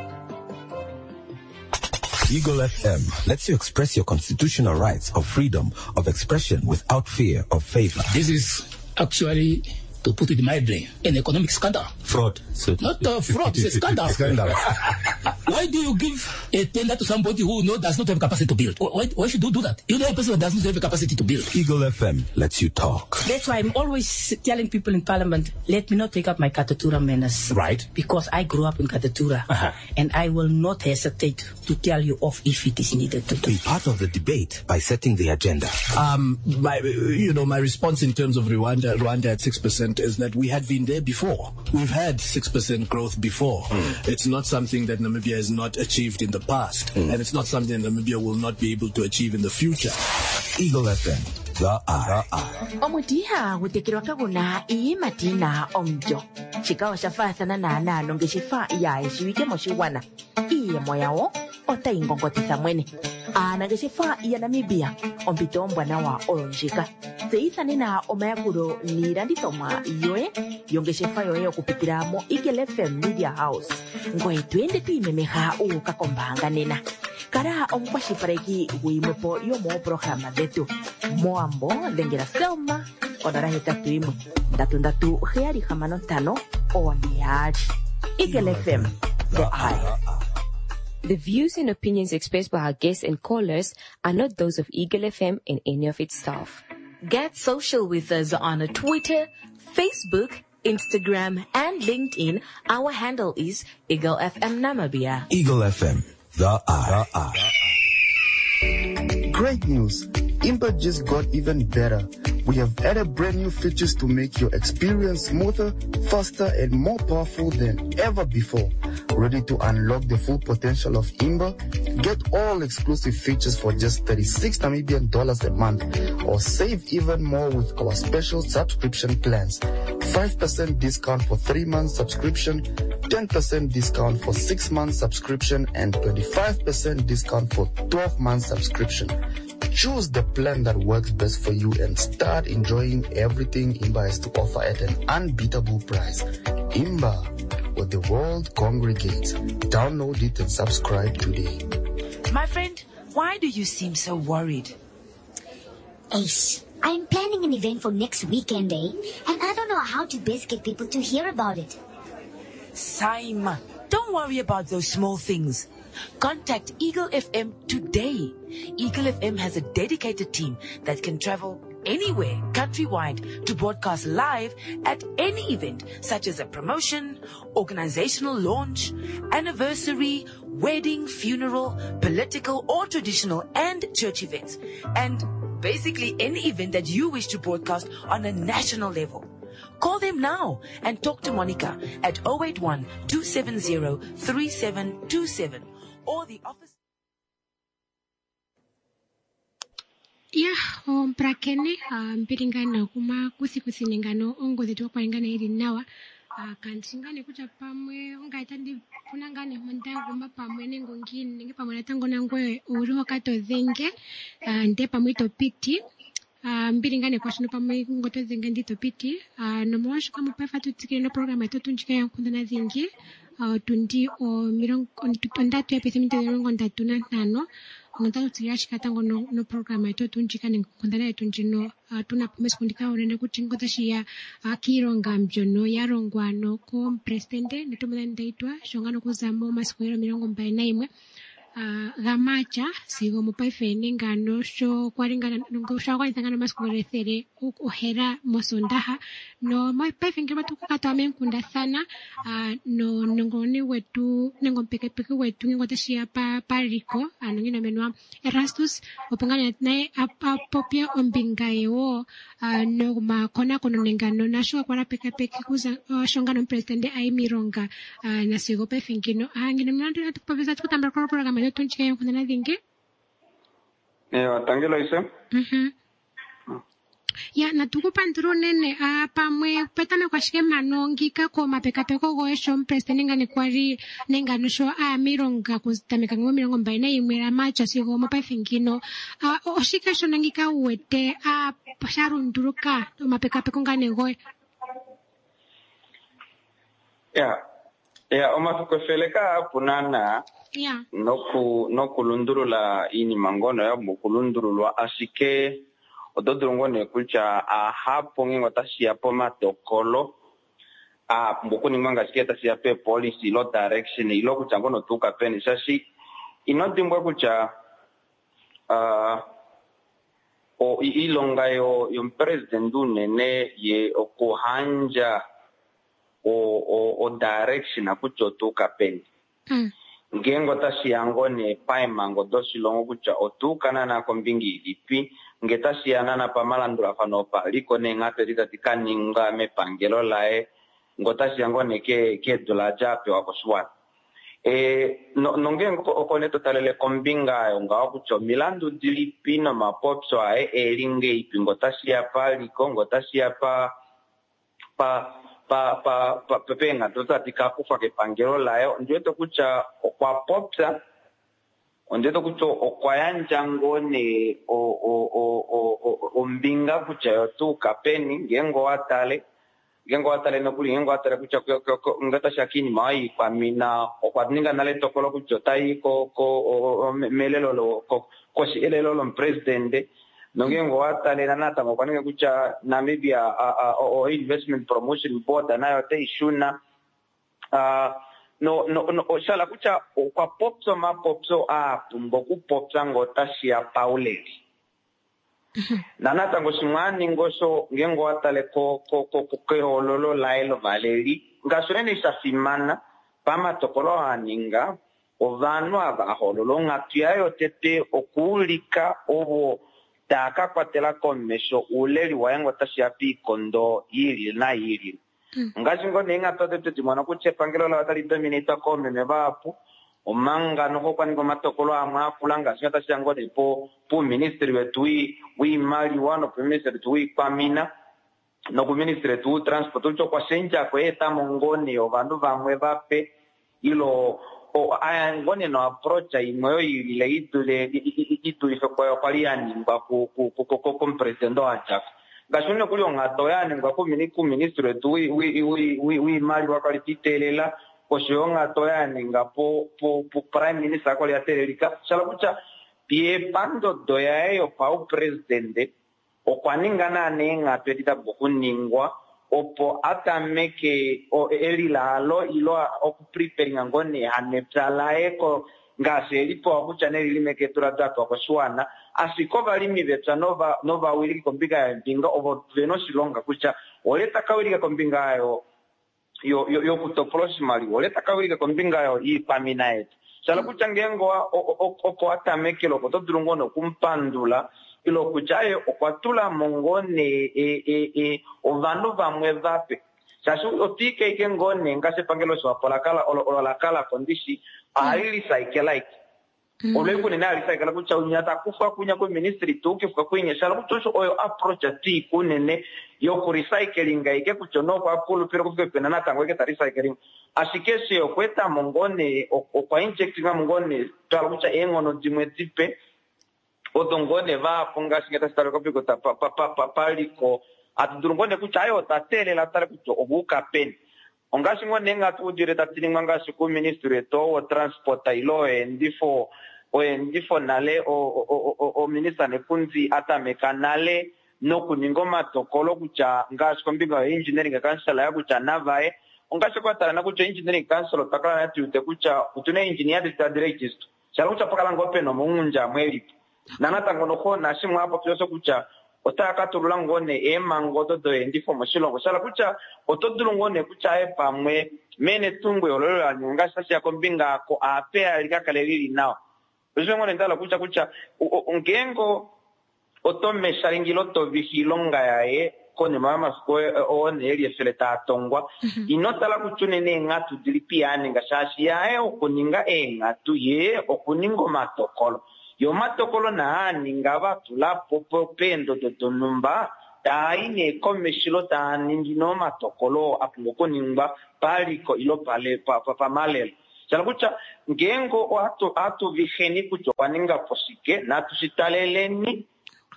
Eagle FM lets you express your constitutional rights of freedom of expression without fear of favor. This is actually, to put it mildly, an economic scandal. Fraud. Not fraud, it's a scandal. Why do you give a tender to somebody who does not have capacity to build? Why should you do that? You know a person that does not have the capacity to build. Eagle FM lets you talk. That's why I'm always telling people in Parliament, let me not take up my Katatura manners. Right. Because I grew up in Katatura. And I will not hesitate to tell you off if it is needed to do. Be part of the debate by setting the agenda. My response in terms of Rwanda at 6% is that we had been there before. We've had 6% growth before. It's not something that Namibia has not achieved in the past. And it's not something that Namibia will not be able to achieve in the future. Eagle FM, the eye. Omutiha gutekirwa kaguna matina omjo. Chikawa shafasana na nalo ngeshifa ya ishiwike moshiwana. Iye moyao otayingongotisa mwene aanangeshefa ya Namibia ompito ombwanawa oyo ndjika. Tseyithanena omayakulo niilandithomwa yoye yongeshefa yoye okupitila mo Eagle FM Media House, ngoye twende twiimemeha uuka kombaanga nena. Kala omukwashilipaleki guyimwepo yomooprograma dhetu. Moambo dhengela Selma konola 81 3375 7 Eagle FM, the eye. The views and opinions expressed by our guests and callers are not those of Eagle FM and any of its staff. Get social with us on Twitter, Facebook, Instagram, and LinkedIn. Our handle is Eagle FM Namibia. Eagle FM, the eye. Great news! Impa just got even better. We have added brand new features to make your experience smoother, faster, and more powerful than ever before. Ready to unlock the full potential of Imba? Get all exclusive features for just $36 Namibian a month, or save even more with our special subscription plans. 5% discount for 3 months subscription, 10% discount for 6 months subscription, and 25% discount for 12 months subscription. Choose the plan that works best for you and start enjoying everything Imba has to offer at an unbeatable price. Imba, where the world congregates. Download it and subscribe today. My friend, why do you seem so worried? Ace, I'm planning an event for next weekend, and I don't know how to best get people to hear about it. Saima, don't worry about those small things. Contact Eagle FM today. Eagle FM has a dedicated team that can travel anywhere countrywide to broadcast live at any event, such as a promotion, organizational launch, anniversary, wedding, funeral, political or traditional and church events, and basically any event that you wish to broadcast on a national level. Call them now and talk to Monica at 081 270 3727 or the office. Prakene mpiringana kuma kusiningano ongo zetu kwaingana ili nawa kantingane kucha pamwe ungaita ndi kunangane mundangu mapamwe nengongini nenge pamwe natango nangwe uriho kato zenge nde pamwe topiti mpiringane kwa shino pamwe ngoto zenge ndi topiti nomwashi kama pafa tutsikire no programa ito tunjika yankundana zingi tundi o mirongo ondatu ya pesimite mirongo ndatu na tano ngata utsikira tango no programa ito tunjika nkundana tunjino tuna promise kundika urende kuti ngota shiya kironga mbyono yarongwano ko presidente netomana ndaitwa shongano kuzamo masikwero mirongo 21 gamacha sigo mupaifene ngano sho kwaringana ngosha kwalithangana masikwero ethere ohera mosondaha no mapaifenge batukukatame nkunda sana no ngoni wetu nengompekepeke wetu ngota shiya pariko anongina menwa Erastus opangana naye apopia ombingayo no makona kono nengano nasho kwara pekepeke kuza shongano presidente aimironga na sigo paifengino ngina mnando tukupaveza tukutambira kwa programa yo tunchika yo kuna dhingi tangelo ise ya natukupa nduru nene pamwe petana kwa shike manongika ko mapekapeko go esho president ngane kwari nengano sho mironga kuzitamika ngo mirongo 21 macha sigo mapafingino oshika sho nangika wete pasharunduruka mapekapeko ngane go ya omafukofeleka punana nokulundurula ini mangono ya mukulundurulwa asike ododrongone kucha hapo ngingo tashia po matokolo mbukuni mwanga sikia tashia pe policy lo direction ilo kucha ngono tuka peni sashi inotimbwa kucha o ilonga yo president dunene ye okuhanja o direction akucho tuka peni ngengo tashia ngone paimango dosilongo kucha otukana na kombingi ipi ngetasia nana pamalandura fanopa liko nengate ditikaninga mepangelo lae ngotasia ngone ke dola jape wakoswa nongengo okone totalele kombinga nga kucho milandu dilipino mapopso ae elinge ipi ngotasia pa liko ngotasia pa pepenga totatika kufa ke pangelo lae ndio kucha kwa popsa ondeto kucho okwayanja ngone ombinga kucha tu kapeni ngengo atale nokuli ngengo atale kucha ngata shakini mai kwa mina okwadninga nale tokolo kucho tai ko melelo ko si elelo presidente nongengo atale nanata ngokwaninga kucha Namibia o investment promotion board nayo te ishuna no shala kucha kwa popso ma popso mboku popsa ngota shia pauleri nanata ngoshimwani ngosho ngengo atale ko hololo laelo valeri ngasone isafimana pama tokolo aninga ovanu abahololo ngatiayo tete okulika obo taka kwatela komesho uleri wayango tashia pi kondo yiri na yiri ngasingo ninga tote timwana kuchepangelo la watali dominita kome mebapu omanga no kwa ngo matokolo amwa kulanga singa tashango de po ministry wetu wi mali wano ministry tu pamina no ku ministry tu transport ucho kwa senja ko eta mongoniovandu vamwe vape ilo aya ngone no approach imoyo ile itule kwa liani mba ku president acha ngashone kuli ngatoyane ngako ministry tu wi mali wakalitelela koshonga toyane ngapo prime minister ko liatelelika salakucha pie pando doyayo pa presidente okwaningana nenga petita bokuningwa opo atameke elilalo ilo okuprepare ngone hanepsalaeko ngase lipo akucha nelimeke turatatu kwa shwana asiko balimi betsa nova wili kombinga ya mpinga ovo veno silonga kucha oleta kawili kombinga yo kutoproximali oleta kawili kombinga yo ipamina yetu sala kucha ngengo oko atameke loko todrungono kumpandula ilo kuchaye okwatula mongone ovanu vamwe vape sasu otike ikengone ngase pangelo so apolakala olakala kondishi alili cycle oleko nina ali cycle kucha unyata kufa kunya ko ministry tuke fuka kunya sala kucho oyo approach ati kunene yo ku recycling ike kuchono kwa pulu pero kupena na tango ke recycling asikese okweta mongone okwa injecting mongone tala kucha engono dimwe tipe odongone va ponga singeta staro kopiko ta paliko atudurungone kuchayo tatele la tare kucho obuka pen ongashi ngone ngatu direta tininganga siku ministry to o transport ilo ndifo nale o minister nekunzi atameka nale no kuningoma tokolo kucha ngashi kombinga engineering council ya kucha navae ongashi kwatara na kucha engineering council takala na tute kucha utune engineer district chala kucha pakala ngope no munja mweli nanata ngono ko nashimwa hapo kyoso kucha otaka turula ngone mangodo do ndifo moshilongo sala kucha otodulungone kucha pamwe mene tungwe ololo nyanga sasa kombinga ko ape alikakaleli nao ngone ndala kucha ngengo otome sharingilo to bihilonga yae kone mama sko one eri seleta tongwa inotala kuchunene ngatu dilipiane ngasashi yae okuninga ngatu ye okuningo matokolo yo matokolo na ningaba tulapo popendo dotonumba taine komeshilo ta ningino matokolo apungoko ningba paliko ilo pale pa malelo chalakucha ngengo atu viheni kucho paninga posike na tusitaleleni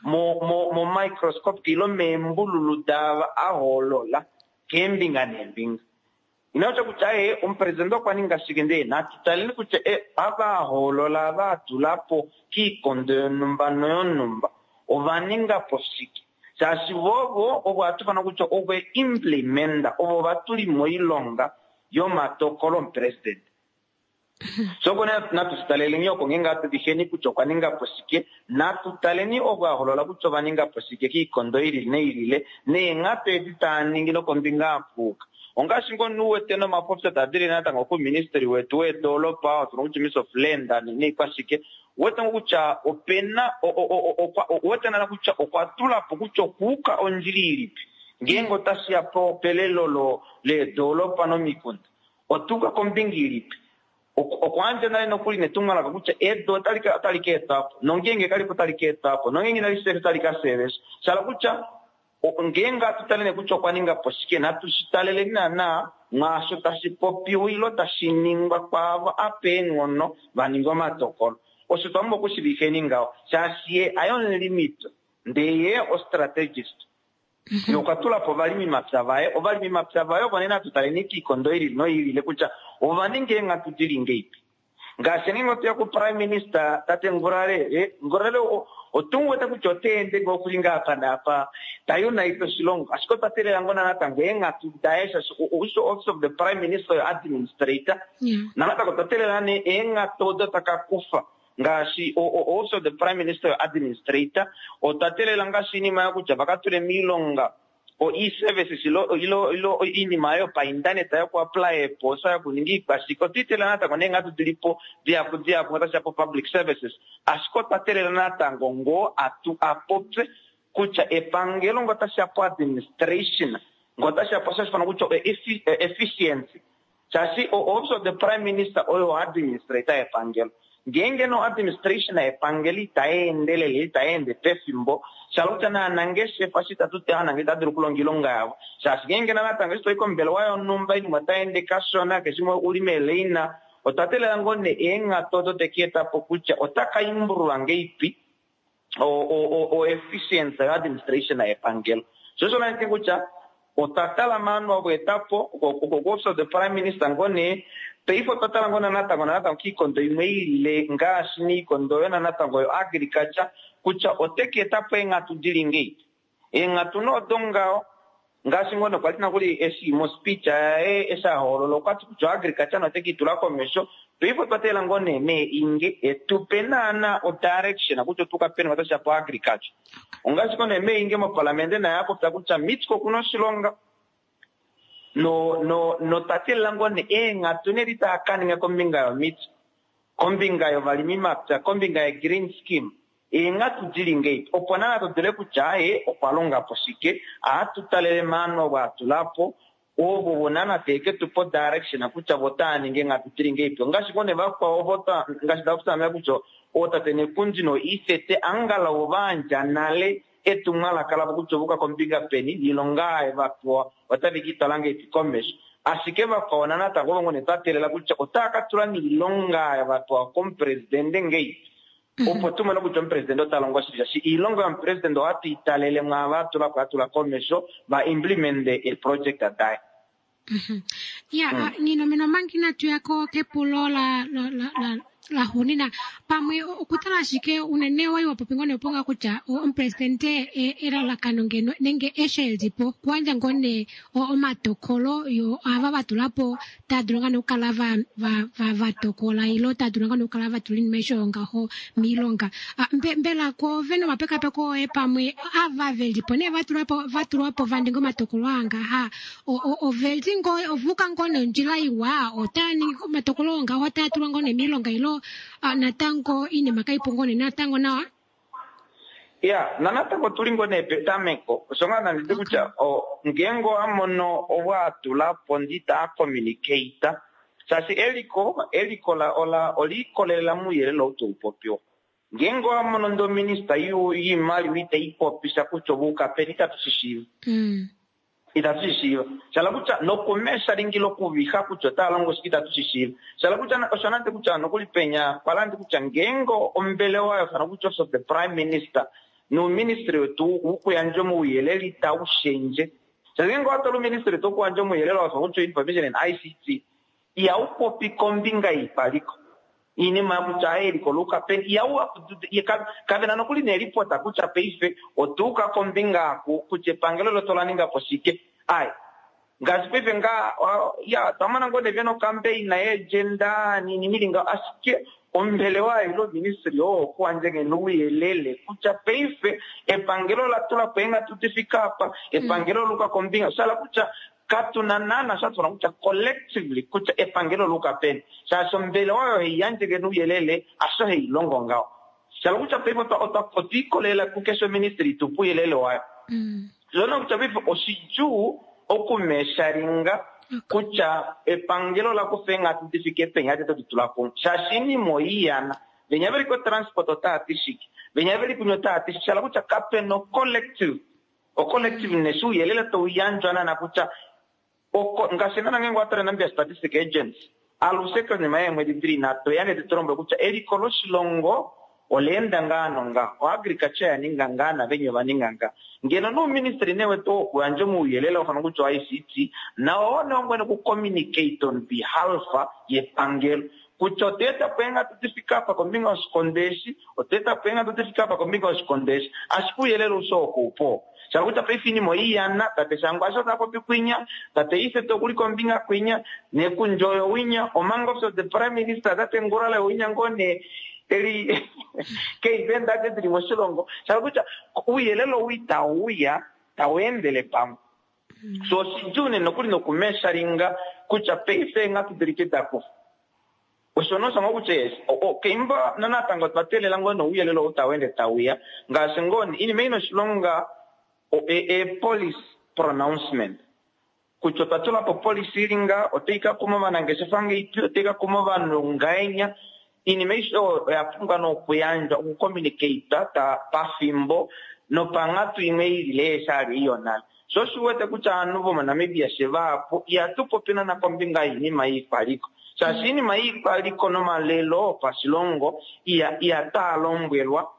mo microscope kilo membululu dava aholola kembinga nembinga inacho kuchae presidente kwaninga sigende na tutaleni kucha aba holola batu lapo ki konde numba ovaninga posiki sasi vovo obwatu pana kucha obwe implementa obo batuli moilonga yo matokolo president so kona na tutaleni nyoko ngenga tudiheni kucha kwaninga posiki na tutaleni obwa holola kucha vaninga posiki ki kondo irile ne ngape ditani kombinga apuka ongashingo nuwe tena mapopsa tadiri nata ngoko ministry wetu edolopa tunokuchi miss of land ni kwashike weta ngokucha opena weta na kucha okwatula pokucho kuka onjiriri ngengo tasia pro pelelo le dolopa no mikunda otuka kombingiri okwanje na no kuli netungala kucha edo talike etapo nongenge kali kutalike etapo nongenge na lisere talika service sala kucha ngenga tutalene kucho kwaninga posike na tusitalele na ngasho tasipopi wilo tasiningwa kwava apengono vaningwa matokolo oshitombo kushibifeninga chasiye ayon limit ndeye o strategist yokatula po valimi mapsavayo vanena tutaleniki kondoiri no ile kucha ovaninge ngatudilinge ipi ngaseningo tya ku prime minister tate ngurale otungweta kuchotende ngokulinga apa tayona ito silongo asiko tatele langona natangenga tudaesha also of the prime minister administrator nalata ko tatele lane enga todo takakufa ngasi also the prime minister administrator o tatele langa sinima yakuja vakatule milonga o e-services ilo inimayo pa internet ya ku apply posa ya kuningi basiko titela nata konenga tudilipo dia kuta po public services asko tatele nata ngongo atu apopse kucha epangelo ngota shapo administration ngota shapo sasa kucho efficiency chasi also the prime minister o administrator epangelo ngenge no administration epangeli taende pefimbo shaluta na nangeshe fasita tutana ngita dukulongilonga yao sasa ngenge na natanga sto ikombelo wayo numba ni mataende kashona kesimo ulimelina otatele ngone enga todo tekieta pokucha otaka imburu ngeipi o efficiency administration epangelo so na ntingucha otatala mano wa etapo ko the prime minister ngone peifo tatala ngona nata kikondo imeile ngasni kondo yana nata ngo agriculture kucha oteke etapo enga tudilinge enga tuno dongao ngasi ngono kwatina kuli esi mo speech esa horo lokwati kucha agriculture no teki tulako mesho peifo tatela ngone me inge etupenana o direction kucho tukapena watasha po agriculture ngasi ngone me inge mo parlamente na yako takucha mitsko kuno silonga no tatela ngone enga tunerita akaninga kombinga yo mit kombinga yo valimi mapta kombinga ya green scheme enga tudilinge oponana to dele kuchae opalonga posike atutalele mano batulapo obo bonana teke tupo direction akucha botani ngenga tudilinge ngashi kone bakwa obota ngashi dakusa mekucho ota tene kunjino ifete angala obanja nale etungala kala kuchobuka kombinga peni dilonga evakwa watabikita lange itikomesho asikeva kaona nata ngobo ne tatelela kucha otaka tulani ilonga evakwa kom president ngei opo tuma no kucho president otalongo si ilonga ya president ati italele ngava tula komesho ba implement the project adai nino meno mangina tu yako ke pulola la honina pamwe okutala shike unenewa iwa popingone uponga kucha o presidente era la kanongeno nenge esheldipo kwanja ngone o matokolo yo ava batulapo tadronga no kalava va tokola ilo tadronga no kalava tulin meshonga ho milonga mbela ko veno mapeka peko pamwe ava veldipo ne vatulapo vandingo matokolo anga ha o veldingo ovuka ngone njila iwa otani matokolo anga hotatulwa ngone milonga ilo natango ine makaipongone natango nawa nanatango tulingo ne petameko songa na ndikucha ngengo amono owatula pondita communicate sasi eliko la ola olikolela muyele lo tupopyo ngengo amono ndo minister yu yimali wite ipopisa kuchobuka penita tushishiva itatishishira chalakucha no komesha ringilo kuviha kuchota lango sikita tushishiva chalakucha na oshanante kucha no kulipenya palandi kucha ngengo ombele wa fana kucha of the prime minister no ministry tu ukuyanje mu yeleli ta ushenje chalengo atolo ministry to kuanje mu yelelo wa kucha information and ICT ya ukopi kombinga ipaliko ini mabucha eri koluka pen ya wa kavena no kuline report akucha peife otuka kombinga kuche pangelo lo tolaninga posike ai ngaspepe nga ya tamana ngode veno campaign na agenda ni milinga asike ombele wa ilo ministry kuanje ngenu yelele kucha peife epangelo la tola penga tutifika hapa epangelo luka kombinga sala kucha katuna nana sasa tunakuta collectively kucha epangelo luka pen sasa mbele wao yanje genu yelele aso hei longo ngao sala kucha pepo to otiko lela kukeso ministry tupu yelele wao zona kucha pepo osiju okumesharinga kucha epangelo la kufenga tutifike penga teto tutulapo shashini moiyana venyaveri ko transport otatishiki venyaveri kunyota atishiki sala kucha kapeno collective o collective nesu yelele to yanjana na kucha oko ngasina nange ngwatara nambia statistic agents aluseka ni maye mwedi 3 na to yani titrombe kucha erikolo shilongo olenda ngano nga o agriculture ya ninga na venyo vaninganga ngeno no ministry newe to kuanje mu yelela ofana kucho ICT na ona ngwene ku communicate on behalf ye pangelo kuchoteta penga tutifika pa kombinga oskondeshi oteta penga tutifika pa kombinga oskondeshi asiku yelelo soko upo chakuta pefini moiyana tate sangwaso tapo pikwinya tate ise to kuli kombinga kwinya ne kunjoyo winya omango so the prime minister tate ngorala winya ngone eli ke venda de trimoshilongo chakuta uyelelo wita uya tawendele pam so sijune nokuli nokumesha ringa kucha pese nga tudiriketa ko osono sama kuches kemba nana tango twatele lango no uyelelo utawende tawia ngasengoni ini meino shilonga police pronouncement kuchotatola po police ringa oteika kuma vanangesefanga itu oteika kuma vanongaenya ini meisho yafunga no kuyanja ku communicate ta pafimbo no pangatu email le sari yona so suwete kucha nuvo manamibia shevapo ya tupo pina na kombinga ini maipaliko sasini maipaliko no malelo pasilongo ya talombelwa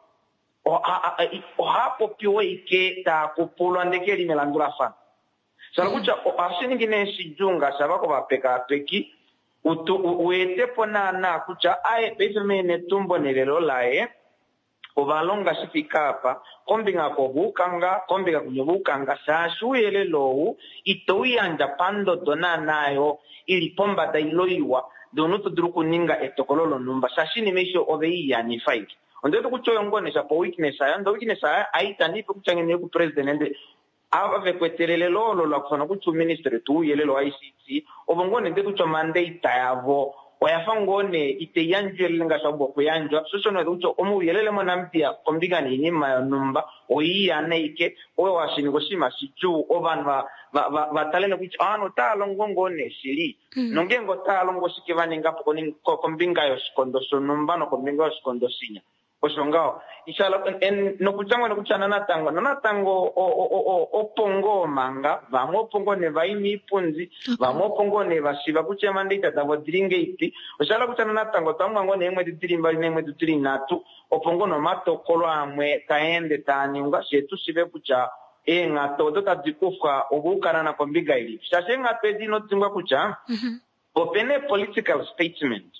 o hapo piwe ike ta kupulwa ndekeli melandura fa salakucha asini ngine sijunga sabako bapeka peki uete pona na kucha ae bezemene tumbo nelelo lae ovalonga sifikapa kombinga ko bukanga kombinga kunyubukanga sashu yelelo itoyanja pando dona nayo ili pomba dailoiwa donuto drukuninga etokololo numba sashini mesho oveiya ni fight ondeto kuchoyongone sapo weakness ando weakness aita nipo kuchangene ku president ave kwetelele lolo la kufana kuchu ministry tu yelelo ICT obongone ndeto cho mandate yavo oyafangone ite yanjwe linga sabo kuyanjwa sosono ndeto omu yelele mwanambia kombinga ni nyima numba oyiya naike owe washingoshima sichu obanwa vatalene kuchu ano talongongone sili nongengo talongo sikivani ngapo kombinga yo sikondo sonumba no kombinga yo sikondo sinya osongao inshallah no kuchana natango opongo manga vamo pongo ne vaimi punzi vamo pongo ne vashiva kuchema ndita davo dringe iti oshala kuchana natango tamwango ne mwe ditirimba ne mwe ditirinatu opongo no mato kolo amwe taende tani nga shetu sibe kucha nga todo tadikufa obukana na kombiga ili shashenga pedi no tingwa kucha opene political statement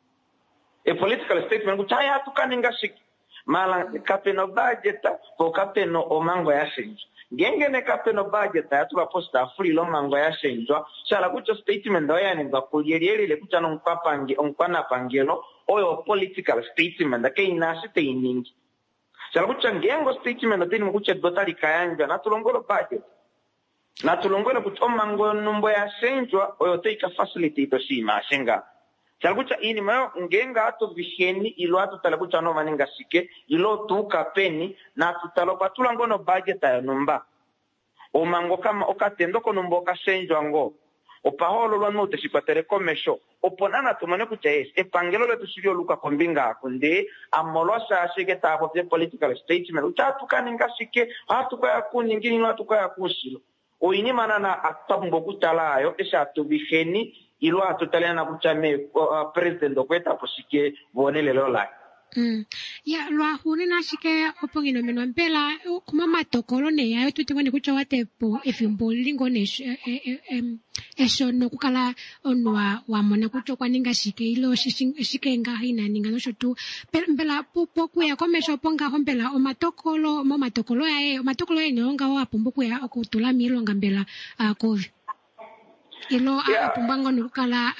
a political statement kutaya tukaninga shiki mala kapeno budget ko kapeno omango ya shenjo ngengene kapeno budget atula posta free lo mango ya shenjo shala kucho statement ndo yani ngakuliyeli le kuchano mpapange onkwana pangelo oyo political statement ake inasite iningi shala kucho ngengo statement ndo tini kucho dotali kayanja natulongolo budget natulongolo kucho omango numbo ya shenjo oyo teika facility to shima shenga Salakucha ini mayo ngenga ato visheni ilo ato talakucha no maninga sike ilo tuka peni na tutalopa tulangono budget ya numba o mango kama okatendo ko numbo ka senjo ango o paholo lo no teshipatere komesho o ponana tumane kucha e pangelo le tusilio luka kombinga kunde amolosa shike ta po political statement utatu kaninga sike atuka ya kuningini no atuka ya kusilo o ini manana atambo kutalayo esha to visheni ilo atutaliana kuchame president okweta posike vonele lola ya lwa hune na shike opongino menwa mpela kuma matokolo ne yayo tutingone kucha watepo efimbo lingone eshono kukala onwa wa mona kucho kwaninga shike ilo shike nga hina ninga no shotu mpela poku ya komesho ponga hombela o matokolo ya nyonga wa pomboku ya okutula milonga mbela kovi ilo apumbango nukala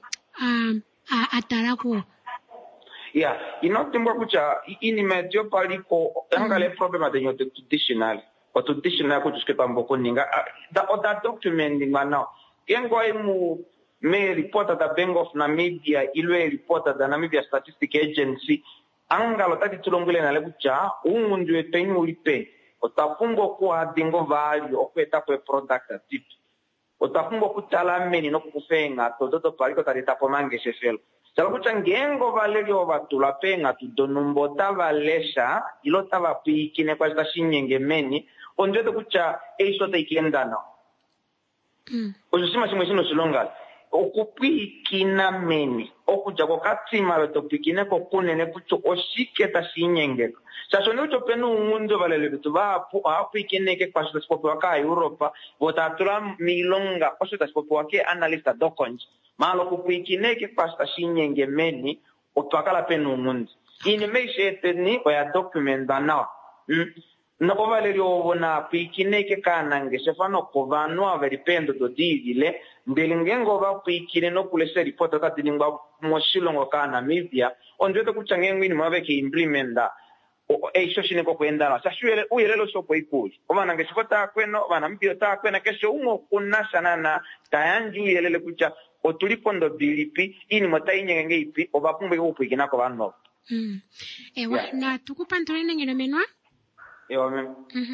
atarako inotimba kucha ini medio paliko angale problema de nyote traditional o traditional kuchuske tamboko ninga that document ngana yengo emu me reporter da Bank of Namibia ilwe reporter da Namibia Statistic Agency angalo tati tulongule na lebucha umundu etenyu ulipe otafungo kwa dingo value okweta kwa product tip otafungo kutala meni no kufenga todo paliko tarita pomange shefelo salakucha ngengo valelio batula penga tudonumbo tavalesha ilo tava pikine kwa tashinyenge meni onjeto kucha eiso taikendana ozusima simwesino silonga okupwikina meni okuja kokatsima betopwikine kokunene kucho oshiketa shinyengeka sasoni ucho penu umundu balele bitu apwikineke kwasho taspopi waka Europa votatura milonga osho taspopi wake analista dokonji malo kupwikineke kwasho shinyenge meni otwakala penu umundu ini meisheteni oya documenta nawa no valeri ovona pwikineke kanange shefano kovanwa veripendo dodivile mbelingengo vapwikine nokulesa ripota tatilingwa moshilongo ka Namibia ondwete kuchangengwini maveke implementa eisho shineko kwendala sashuele uyelelo shopo ikuli ovanange shifota kweno vana mpio ta kwena kesho umo kunashana na tayanju uyelele kucha otulipondo bilipi ini motainyenge ipi ovapumbe kupwikinako vanno ewa na tukupa ntolene ngeno menwa ewa mem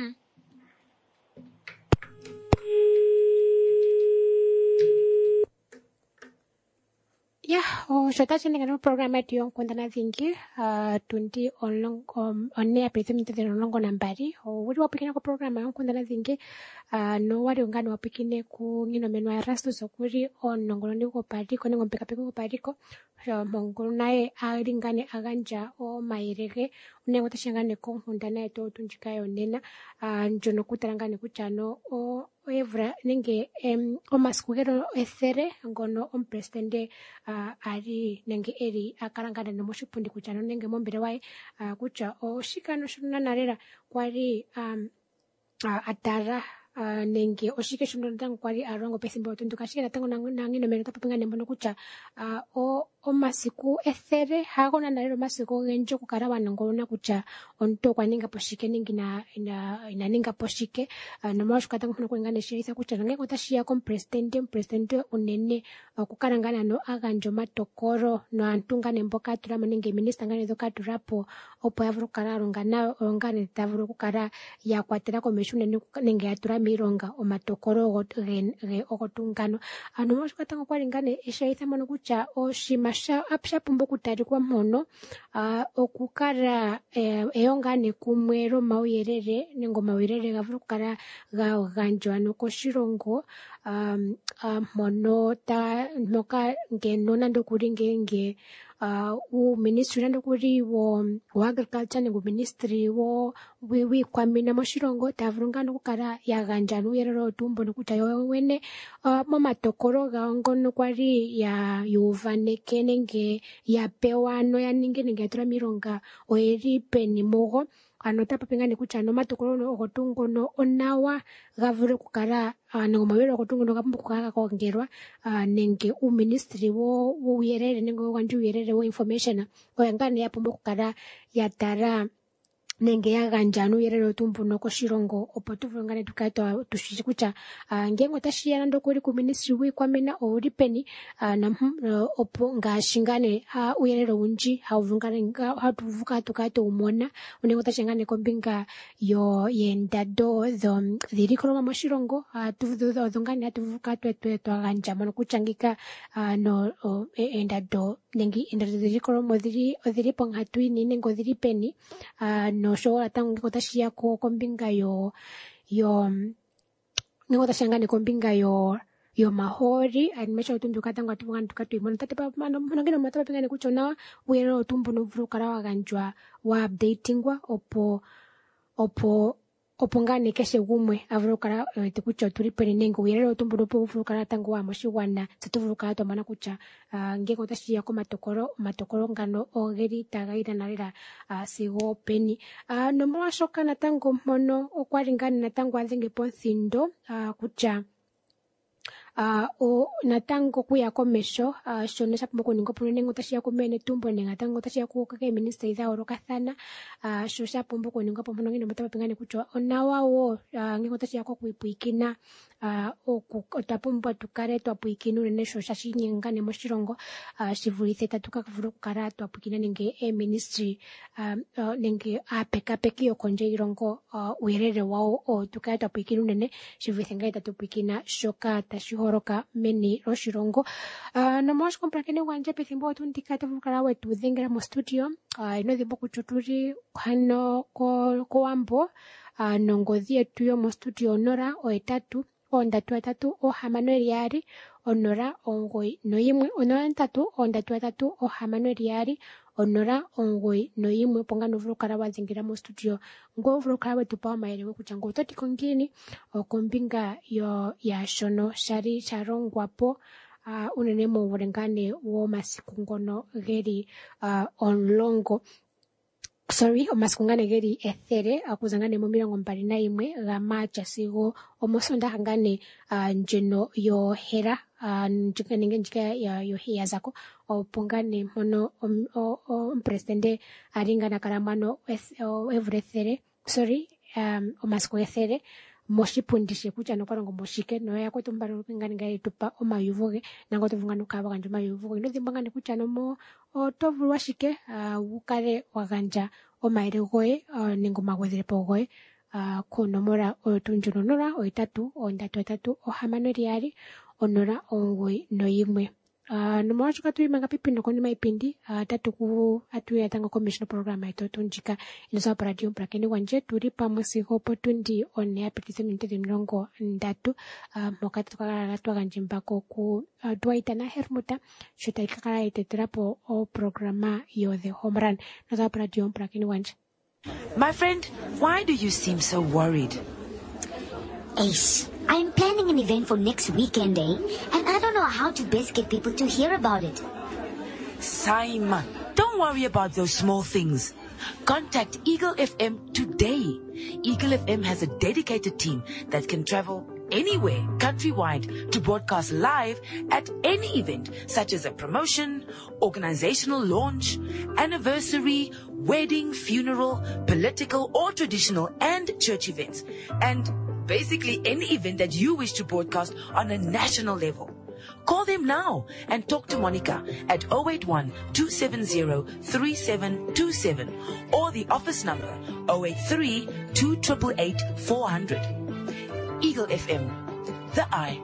ya shota chene ngano programa tiyo kwendana thingi tundi onne apethe mintete nonongo nambari wuri wapikine ko programa yo kwendana thingi no wari ungani wapikine ku ngino menwa rasto sokuri onongolo ndiko pariko ningo mpeka peko pariko mongolo naye alingane aganja o mairege unengo tashangane ko hundana eto tunjikayo nena njono kutarangane kuchano o evra nenge omaskugero ethere ngono presidente ari nenge eri akarangana no moshipundi kuchano nenge mombere wae kucha o shikano shuna narera kwari atara nenge oshike shuno ndangu kwari arongo pesimbo tundukashira tango nangino meno tapingane mbono kucha o masiku ethere hagona narero masiku genjo kukarawa ngona kucha onto kwaninga poshike ningi na ninga poshike no mashu katango kuno kwengane shirisa kucha nge kotashia kom president unene kukarangana no aganjo matokoro no antungane mboka turama nenge minister ngane doka turapo opo yavuru kararo ngane tavuru kukara ya kwatera komishune nenge atura mironga omatokoro ge ogotungano ano mashu katango kwalingane ishaitha mono kucha oshima apsha pumbo kutari kwa mono okukara eyongane kumwero mauyerere ningo mauyerere gavuru kukara ganjwa no koshirongo mono ta noka ngeno nando kuri ngenge u ministry nando kuri wo agriculture ningo ministry wo wi kwamina moshirongo tavurungano kukara ya ganjwa uyerero tumbo nokuta yowene momatokoro gangono kwari ya yuvaneke nenge ya pewano ya nenge atura mironga oeri peni mogo anota papengane kucha no matokoro no ogotungo no onawa gavure kukara nengo mawero ogotungo no gapumbu kukara kongerwa nenge u ministry wo uyerere nengo wanju uyerere wo information oyangane ya pumbu kukara ya tara nenge yaganjanu yerero tumbu no koshirongo opo tuvungane tukaitwa tushikucha ngengo tashiyana ndokuri ku ministry wi kwamena ori peni na opo ngashingane uyerero unji havungane hatuvuka tukaito umona unengo tashingane kombinga yo yendado dhirikoro mashirongo tuvungane hatuvuka twaganja mono kuchangika no endado nengi endado dhirikoro modhiri ponghatwini nengo dhiri peni no showa tangu kotashia ko kombinga yo ningo tashangane kombinga yo mahori animesha utundu katanga atuvanga tukatu imona tate pa manongeno matapa pengane kuchona wero tumbu no vurukara waganjwa wa updatingwa opo ngane keshe gumwe avurukara tikucho tulipeni nengo wero tumbu no vurukara tangu wa moshiwana satuvurukara to mana kucha ngeko tashia ko matokoro ngano ogeri tagaira narira sigo peni no mwashoka natango mono okwaringana natango azenge ponsindo kucha o natango kuya komesho shone shapo kuningo punengo tashia kumene tumbo nenga tango tashia ku kake minister idha orokathana sho shapo kuningo pomno ngino mutapa pingane kucho onawawo ngingo tashia ko kuipuikina otapumba tukare twapuikinu nesho shashinyengane moshirongo shivulithe tatuka kuvuru kukara twapuikina nenge ministry nenge apekapeki yokonje irongo uyerere wao tukare twapuikinu nene shivulithe ngai tatupuikina shoka tashihoroka meni roshirongo nomosh komprakene wanje pethimbo tundika tavukara wetu dhengera mo studio ino dhimbo kuchuturi hano ko wambo nongodhi yetu yo mo studio nora o 3 o 3 o 5 yari onora ongoi noyimwe onora ntatu ondatu atatu ohamano eriari onora ongoi noyimwe pongano vulukala wazingira mu studio ngo vulukala wetupa omayele wekucha ngo utoti kongini kombinga ya shono shari charongwapo unene mu vulengane womasiku ngono geli omulongo omasiku ngane geli ethere akuzangane mu 21 ga Macha sigo omosonda hangane njeno yohera njika yohia zako opongane mono presidente aringana karamano evrethere omasiku ethere moshipundishe kucha nokarongo moshike no yakwetu mbaro ngani ngai tupa omayuvuge nango tuvunga nukaba kanje omayuvuge ndo dhimbangane kucha no mo otovulu washike ukale waganja omaire goe ningo magwedherepo goe kunomora otunjunonora oitatu ondatu etatu ohamano eriari onora ongoi noyimwe nomora chuka tuimanga pipino koni maipindi tatu atuya tango commission program ito tunjika inosa radio prakeni wanje turi pamwe sigo potundi one apitise minute mrongo ndatu mokati tukakala twaganjimbako ku Dwaitana Hermuta shuta ikakala iteterapo o programa yo the home run inosa radio prakeni wanje. My friend, why do you seem so worried? Ace, I'm planning an event for next weekend, and I don't know how to best get people to hear about it. Simon, don't worry about those small things. Contact Eagle FM today. Eagle FM has a dedicated team that can travel anywhere countrywide to broadcast live at any event, such as a promotion, organizational launch, anniversary, wedding, funeral, political or traditional and church events, and basically any event that you wish to broadcast on a national level. Call them now and talk to Monica at 081-270-3727 or the office number 083-288-400. Eagle FM, the eye.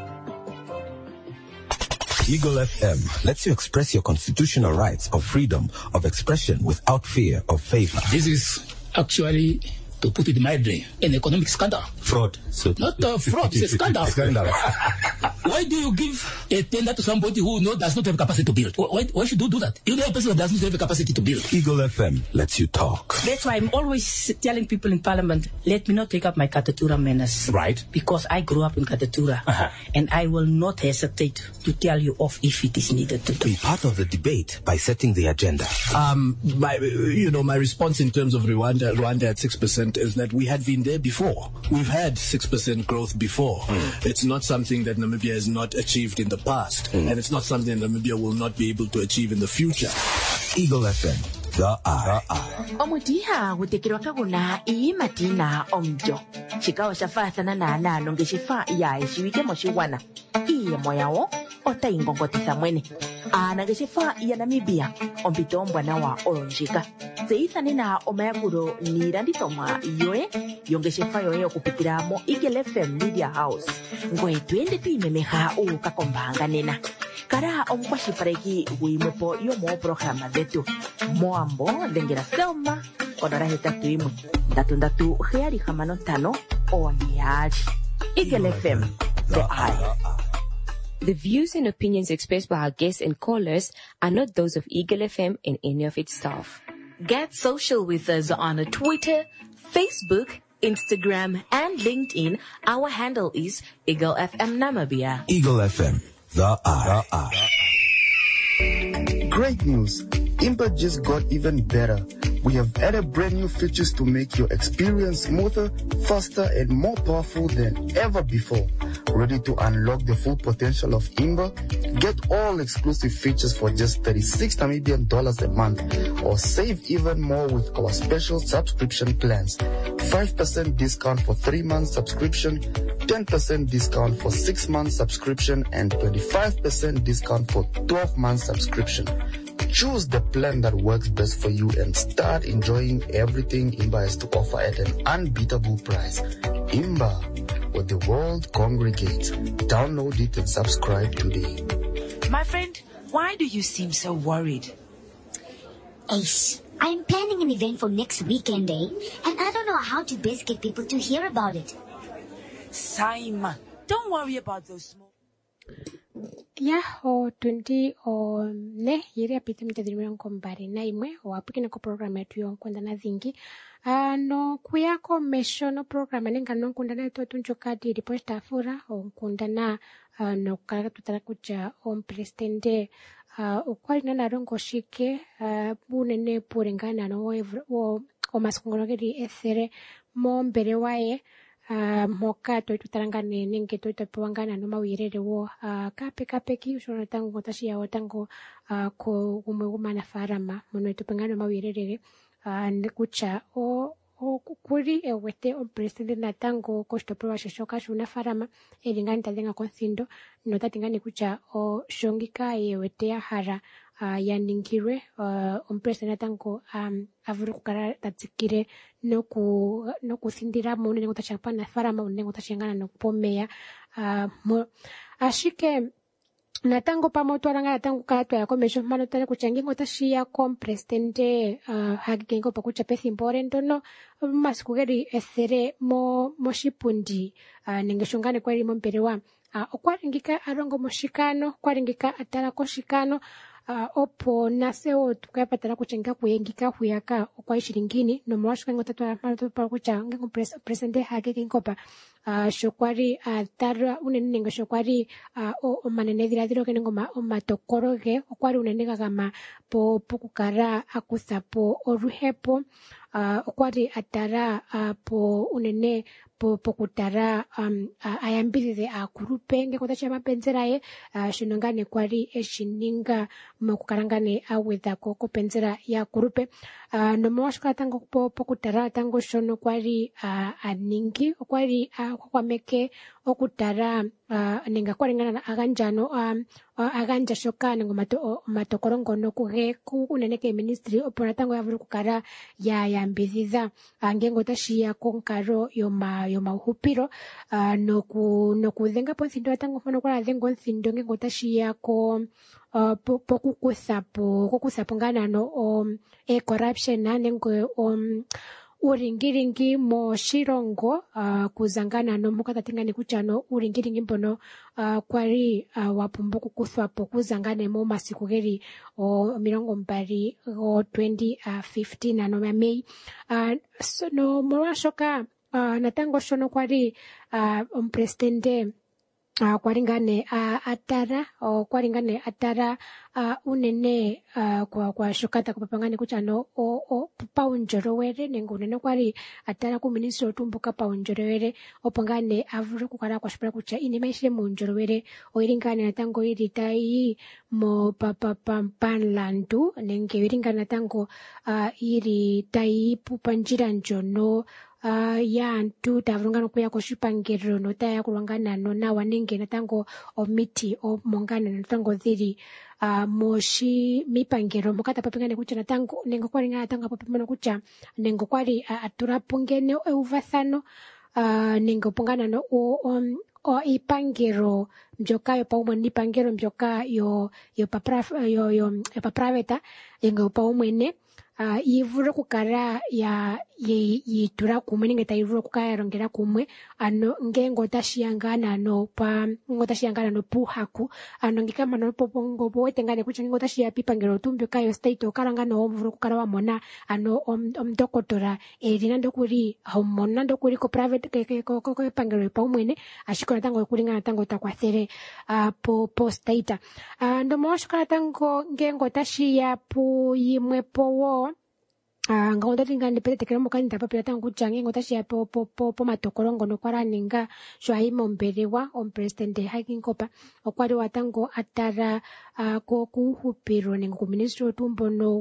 Eagle FM lets you express your constitutional rights of freedom of expression without fear of favor. This is actually, to put it mildly, an economic scandal. Fraud. So not fraud, it's a scandal. Why do you give a tender to somebody who does not have capacity to build? Why should you do that? You know a person that doesn't have the capacity to build. Eagle FM lets you talk. That's why I'm always telling people in Parliament, let me not take up my Katatura menace. Right. Because I grew up in Katatura. And I will not hesitate to tell you off if it is needed to do. Be part of the debate by setting the agenda. My response in terms of Rwanda at 6% is that we had been there before. We've had 6% growth before. It's not something that Namibia has not achieved in the past, and it's not something that Namibia will not be able to achieve in the future. Eagle FM, the eye. Omutiha gutekirwa kaguna imatina omjo. Shikawa shafathana na nalo ngeshifa ya ishiwike moshiwana. Iye moyao ota ingongotisa mwene. Nageshifa ya Namibia ompito mbwana wa olonjika. Zeithani na omayakuro niranditoma yoe yongeshifa yoe okupitira mo Eagle FM Media House. Ngwe twende tuimemeha ukakombanga nena. Kara omukwashipareki guimwepo yomo programa zetu. Moambo dengera Selma onora hetatu imwe. Ndatu heari hamano tano oniari. Eagle FM, the eye. The views and opinions expressed by our guests and callers are not those of Eagle FM and any of its staff. Get social with us on Twitter, Facebook, Instagram, and LinkedIn. Our handle is Eagle FM Namibia. Eagle FM, the eye. Great news! Impa just got even better. We have added brand new features to make your experience smoother, faster, and more powerful than ever before. Ready to unlock the full potential of Imba? Get all exclusive features for just $36 Namibian a month, or save even more with our special subscription plans. 5% discount for 3 months subscription, 10% discount for 6 months subscription, and 25% discount for 12 months subscription. Choose the plan that works best for you and start enjoying everything Imba has to offer at an unbeatable price. Imba, where the world congregates. Download it and subscribe today. My friend, why do you seem so worried? Ace, I'm planning an event for next weekend, and I don't know how to best get people to hear about it. Simon, don't worry about those small... ya o 20 o ne yiri apita mitadhirirango mbari na imwe wapikina ko program yetu yonkwenda na dhingi no kuyako mesho no program nenga no nkundana to tunchokati riposta afura o nkundana no kala tutara kucha o presidente ukwali nana rongo shike bunene purengana no o maskongologeri ethere mo mbere wae moka toitutarangane nenge toitapewangana no mawirere wo kape ki ushona tango tashia watango ko umwe farama mono tupengana mawirere ndikucha o kuri ewete o president na tango kosto proba shoka shuna farama elingani tadenga konsindo no tatingani kucha o shongika ewete ya hara yaningirwe president tango avuru kukara tatsikire no kusindira mu nengo tachapana farama nengo tachangana no pomea ashike natango pamoto aranga tango kato ya komesho mano tale kuchangingo tashia kom presidente hagigengo pakucha pesi important no maskugeri esere mo shipundi nengeshongane kwa limo mperewa okwaringika arongo moshikano kwaringika atala koshikano opo naseo tukayapatala kuchenga kuyengika huyaka okwa ishiringini no mwashuka ngo tatu mara pa kucha ngengo presidente hage kinkopa shokwari tarwa unene ngo shokwari o manene diradiro kengo o matokoroge okwari unene gagama po kukara akusapo oruhepo okwari atara po unene pokutara ayambirize akurupe ngekota chama penzera shinongane kwari eshininga mokukarangane awedha ko penzera ya kurupe no mwashka tango pokutara tango shono kwari aningi kwari kwameke okutara ninga kwaringana aganjano aganja shoka ngo matokorongo no kuge ku uneneke ministry opona tango yavuru kukara ya yambiziza ngengo tashia konkaro yoma uhupiro no kuzenga ponsindo tango fono kwa zengo nsindo ngengo tashia ko pokusapo ngana no corruption na nengo uringiringi mo shirongo kuzangana no mukata tingani kuchano uringiringi mpono kwari wapumbuku kuthwapo kuzangane mo masikugeri o mirongo mbari o 2015 no Mei so no morashoka natango shono kwari presidente kwaringane atara kwaringane atara unene kwa shokata kupapangane kuchano o paunjorowere nengo unene kwari atara ku ministro tumbuka paunjorowere opangane avuru kukara kwa shipra kucha inimeshe munjorowere oiringane natango iritai mo pampanlandu nenge iringane natango iri tai pupanjira njono ya ntu tavungana kuya koshipangero no taya kulwangana no na wanenge natango omiti o mongana natango dhiri moshi mipangero mukata papingane kucha natango nengo kwari ngana natango papimano kucha nengo kwari aturapungene euvathano nengo pungana no o ipangero mjoka yo paumwe ni pangero mjoka yo papraveta yengo paumwene yivuro kukara yitura kumwe ninge tayivuro kukaya rongera kumwe ngengo tashiangana no puhaku ngikama no popongo boetengane kucha ngengo tashia pipangero tumbyo kayo state okaranga no vuro kukara wa mona omdokotora erina ndokuri homona ndokuri ko private ko pangero pa umwene ashikona tango kuringa tango takwathere po state ndo mwashikana tango ngengo tashia pu yimwe powo ngaonda tingani pete kero mukani tapapira tangu change ngotashi ya po matokorongo no kwara ninga shwaimo mbelewa president hiking kopa okwari watango atara ko kuhupiro ninga ku ministry otumbono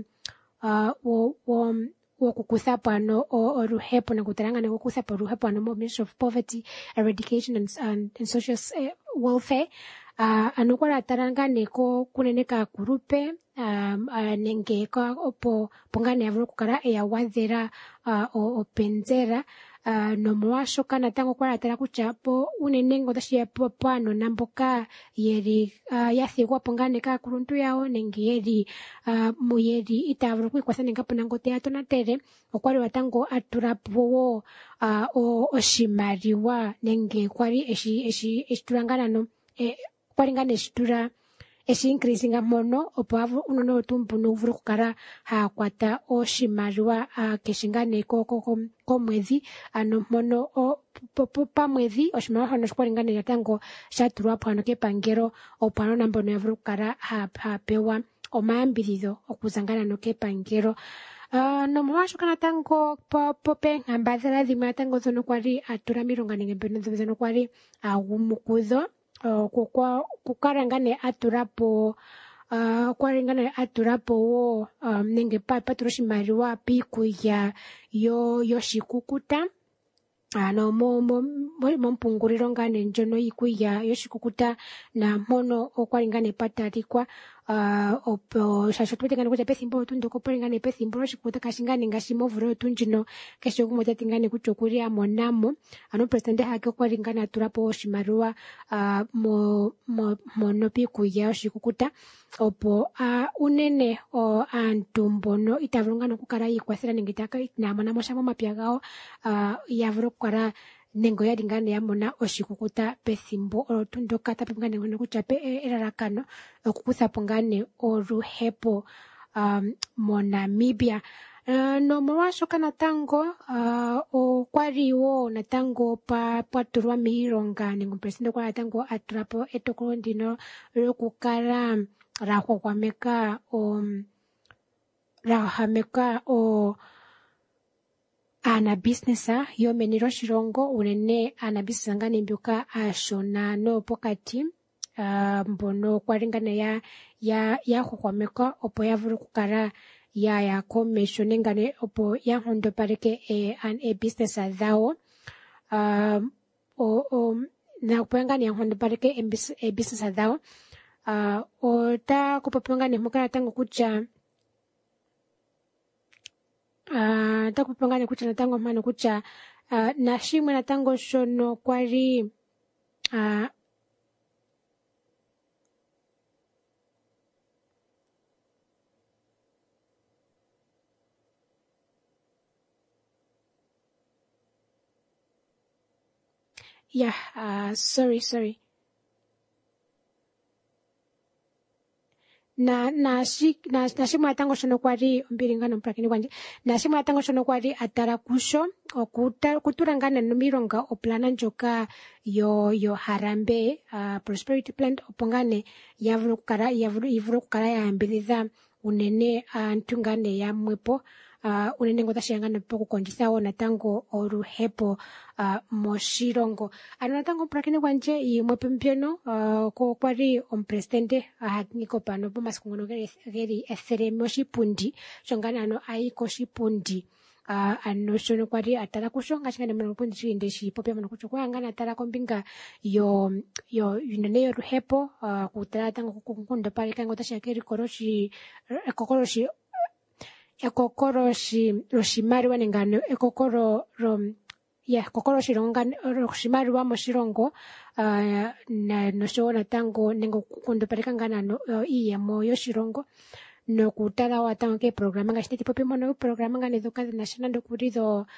wo kukuthapa no oruhepo na kutaranga na kukuthapa oruhepo no Ministry of Poverty Eradication and Social Welfare anokwara ataranga neko kuneneka kurupe nenge kwa opo pongane avuro kukara ya wadhera openzera no mwasho kana tango kwa atara kuchapo unenengo tashia pano namboka yeri yathigwa pongane ka kuruntu yao nengi yeri muyeri itavuro kwa nenga ponango teato na tere okwari watango aturapo oshimariwa nenge kwari eshi turangana no kwalingana eshitura increasinga mono opo unono otumbu nuvuru kukara kwata oshimaliwa keshingane komwedhi ano mono pamwedhi oshimaliwa shono shikwalingana natango shatulwapo ano kepangelo opo ano nambono yavulu kukara hapewa omayambidhidho okuzangana no kepangelo. Nomolwashoka natango peenkambadhala dhimwe natango zono kwali atula miilonga nenge mbono zono kwali agumu kudho kukala ngane atulapo wo nenge patula oshimaliwa piikulya yoshikukuta ano mompungulilo ngane ndjono yiikulya yoshikukuta na mpono okwali ngane patalikwa opo shasho tuwete kutya pethimbo otundoko poli ngane pethimbo loshikukuta kashingane ngashi movula otundjino keshe gumwe tati ngane kutya okuli amonamo ano presidente hake okwali ngane atulapo oshimaliwa mono piikulya yoshikukuta opo unene aantu mbono itavulu ngane okukala yiikwathela nenge inaamonamo sha momapya gawo yavule okukala nenge oyali ngane yamona oshikukuta pethimbo olo ndoka tapu ngane ngono kutya elalakano okukuthapo ngane oluhepo moNamibia. Nomolwashoka natango okwali wo natango pwatulwa miilonga nenge president okwali natango atulapo etokolo ndino lyokukala lahwahwameka aanabusinessa yomeni lyoshilongo unene aanabusinessa ngane mbyoka aashona nopokati mbono kwali ngane yahwahwamekwa opo yavule okukala yaya komeho nengane opo yankondopaleke eebusinessa dhawo opo ngane yankondopaleke eebusinessa dhawo otakupopiwa ngane mpoka natango kutya takupangane kutya natango mpano kutya nashimwe natango shono kwali sorry nashimwe natango shono kwali ombilingano mpulakeni kwanje nashimwe natango shono kwali atala kusho okutula ngane nomilonga oplana ndjoka yo Harambe prosperity plan opo ngane yivule okukala yayambidhidha unene aantu ngane yamwepo unene ngo tashiya ngane pokukondjitha wo natango oluhepo moshilongo ano natango mpulakeni kwanje yimwepo mbyono kwali omupresidente ahangiko pano pomasiku ngono geli 100 moshipundi shongane ano ayi koshipundi ano shono kwali atala kusho ngashi ngane mono pundi chinde shipopya mono kucho kwa ngane atala kombinga yo unene yoluhepo kutala tango kukundopaleka ngo tashiya ekokolo loshimaliwa nengano ekokolo loshimaliwa moshilongo noshowo natango nenge okukundopaleka ngana iiyemo yoshilongo nokutala watango keeprograma ngashi tetipopi mono programa ngane dhoka dhinasha nando kuli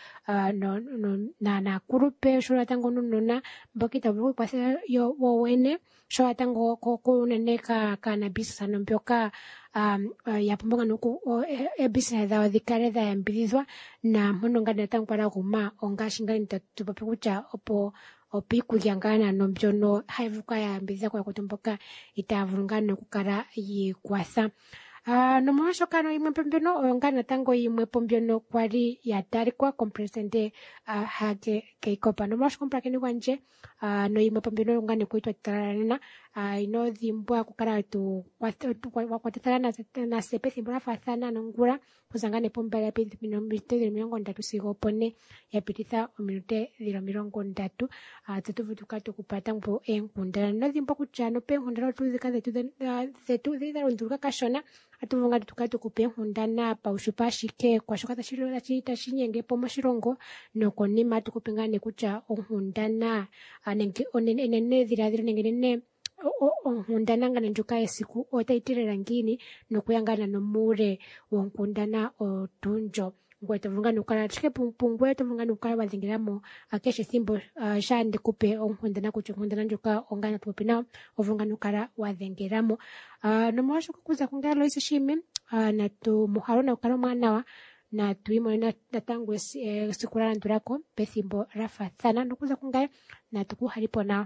naakulupe oshowo natango nuunona mboka itavulu okukwathela wowene oshowo natango unene kaanabusinessa mbyoka yapumbwa eebusiness dhawo dhikale dhayambidhidhwa na mpono ngane natango kwali aguma ongashi ngane tatupopi kutya opo iikulya ngana mbyono hayi vulu kukala yayambidhidha kwaakwatu mboka itaavulu ngane okukala yiikwatha. Nomolwashoka yimwepo mbyono oyo ngane natango yimwepo mbyono kwali yatalikwa kompresidente Hage Geingob nomolwashoka mpulakeni kwanje noyimwepo mbyono ngane kwali twatalalela inodhimbwa okukala wakwatathana nase pethimbo lafaathana nongula kuza ngane pombala yapithi ominute 30 sigo opo ne yapititha ominute 30 tatuvulu tukala tukupata mpo eenkundana inodhimbwa kutya peenkundana otudhika dhetu dhilunduluka kashona atuvulu ngane tukala tukupa eenkundana paushupa ashike kwashoka tashinyengepo moshilongo nokonima tukupe ngane kutya onkundana nenge enene dhiladhilo nenge nene onkundana ngane ndjoka yesiku otayi tilela ngiini nokuyangana nomuule wonkundana otunjo ngwete vungani ukala chike pungwete vungani ukala wazingeramo akeshe simbo shande kupe onhundana kuchungundana njoka ongana tupina ovungani ukala wazingeramo nomwasho kukuza kungalo isi shimi na tu muharona ukala mwanawa na tuimo na tangu sikurana nturako pesimbo rafa sana nukuza kungaya na tukuhalipo na.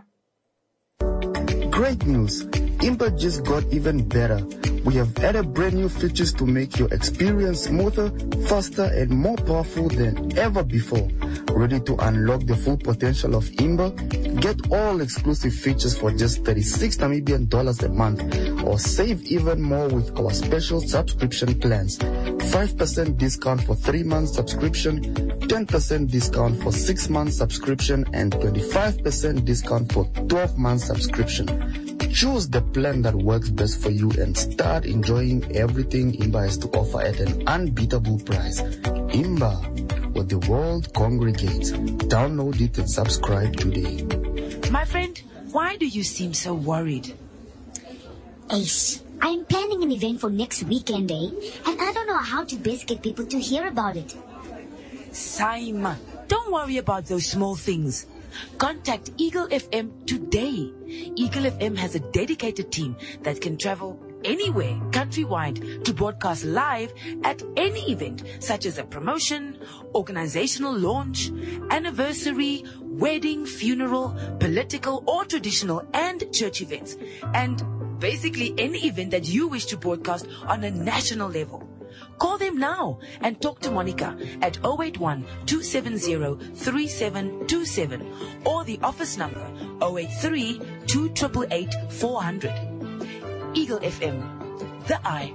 Great news! Impa just got even better. We have added brand new features to make your experience smoother, faster, and more powerful than ever before. Ready to unlock the full potential of Imba? Get all exclusive features for just $36 Namibian a month, or save even more with our special subscription plans. 5% discount for 3 months subscription, 10% discount for 6 months subscription, and 25% discount for 12 months subscription. Choose the plan that works best for you and start enjoying everything Imba has to offer at an unbeatable price. Imba, where the world congregates. Download it and subscribe today. My friend, why do you seem so worried? Ace, I'm planning an event for next weekend, and I don't know how to best get people to hear about it. Saima, don't worry about those small things. Contact Eagle FM today. Eagle FM has a dedicated team that can travel anywhere countrywide to broadcast live at any event, such as a promotion, organizational launch, anniversary, wedding, funeral, political or traditional, and church events. And basically any event that you wish to broadcast on a national level. Call them now and talk to Monica at 081-270-3727 or the office number 083-2888-400. Eagle FM, the eye.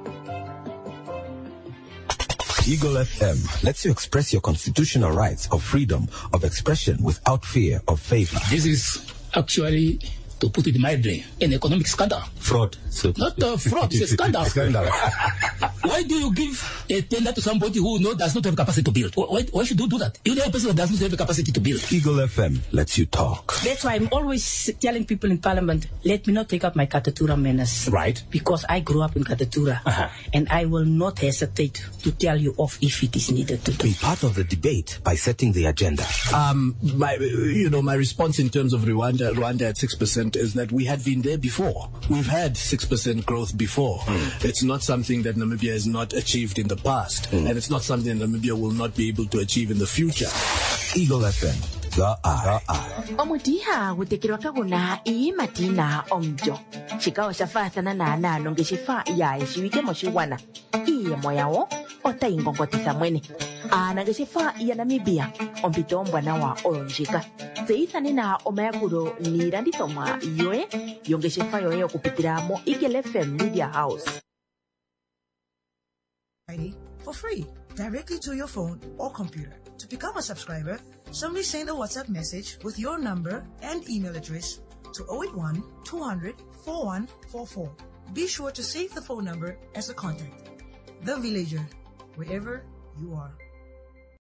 Eagle FM lets you express your constitutional rights of freedom of expression without fear of favor. This is actually, to put it mildly, an economic scandal. Fraud. So not fraud, it's a scandal. Why do you give a tender to somebody who does not have capacity to build? Why should you do that? You know a person that does not have the capacity to build. Eagle FM lets you talk. That's why I'm always telling people in Parliament, let me not take up my Katatura menace. Right. Because I grew up in Katatura. And I will not hesitate to tell you off if it is needed to do. Be part of the debate by setting the agenda. My response in terms of Rwanda at 6% is that we had been there before. We've had 6% growth before. It's not something that Namibia has not achieved in the past, and it's not something that Namibia will not be able to achieve in the future. Eagle FM, the eye. Omutiha gutekirwa kaguna matina omjo. Shikawa shafatana na nalo ngeshifa ya eshiwike moshiwana. Iye moyao ota ingongotisa mwene. Nangeshifa ya Namibia ompito mbwana wa onjika. Zeithani na omayakuro nirandito mwa yoe yongeshifa yoye okupitira mo Eagle FM Media House. For free, directly to your phone or computer. To become a subscriber, simply send a WhatsApp message with your number and email address to 081 200 4144. Be sure to save the phone number as a contact. The Villager, wherever you are.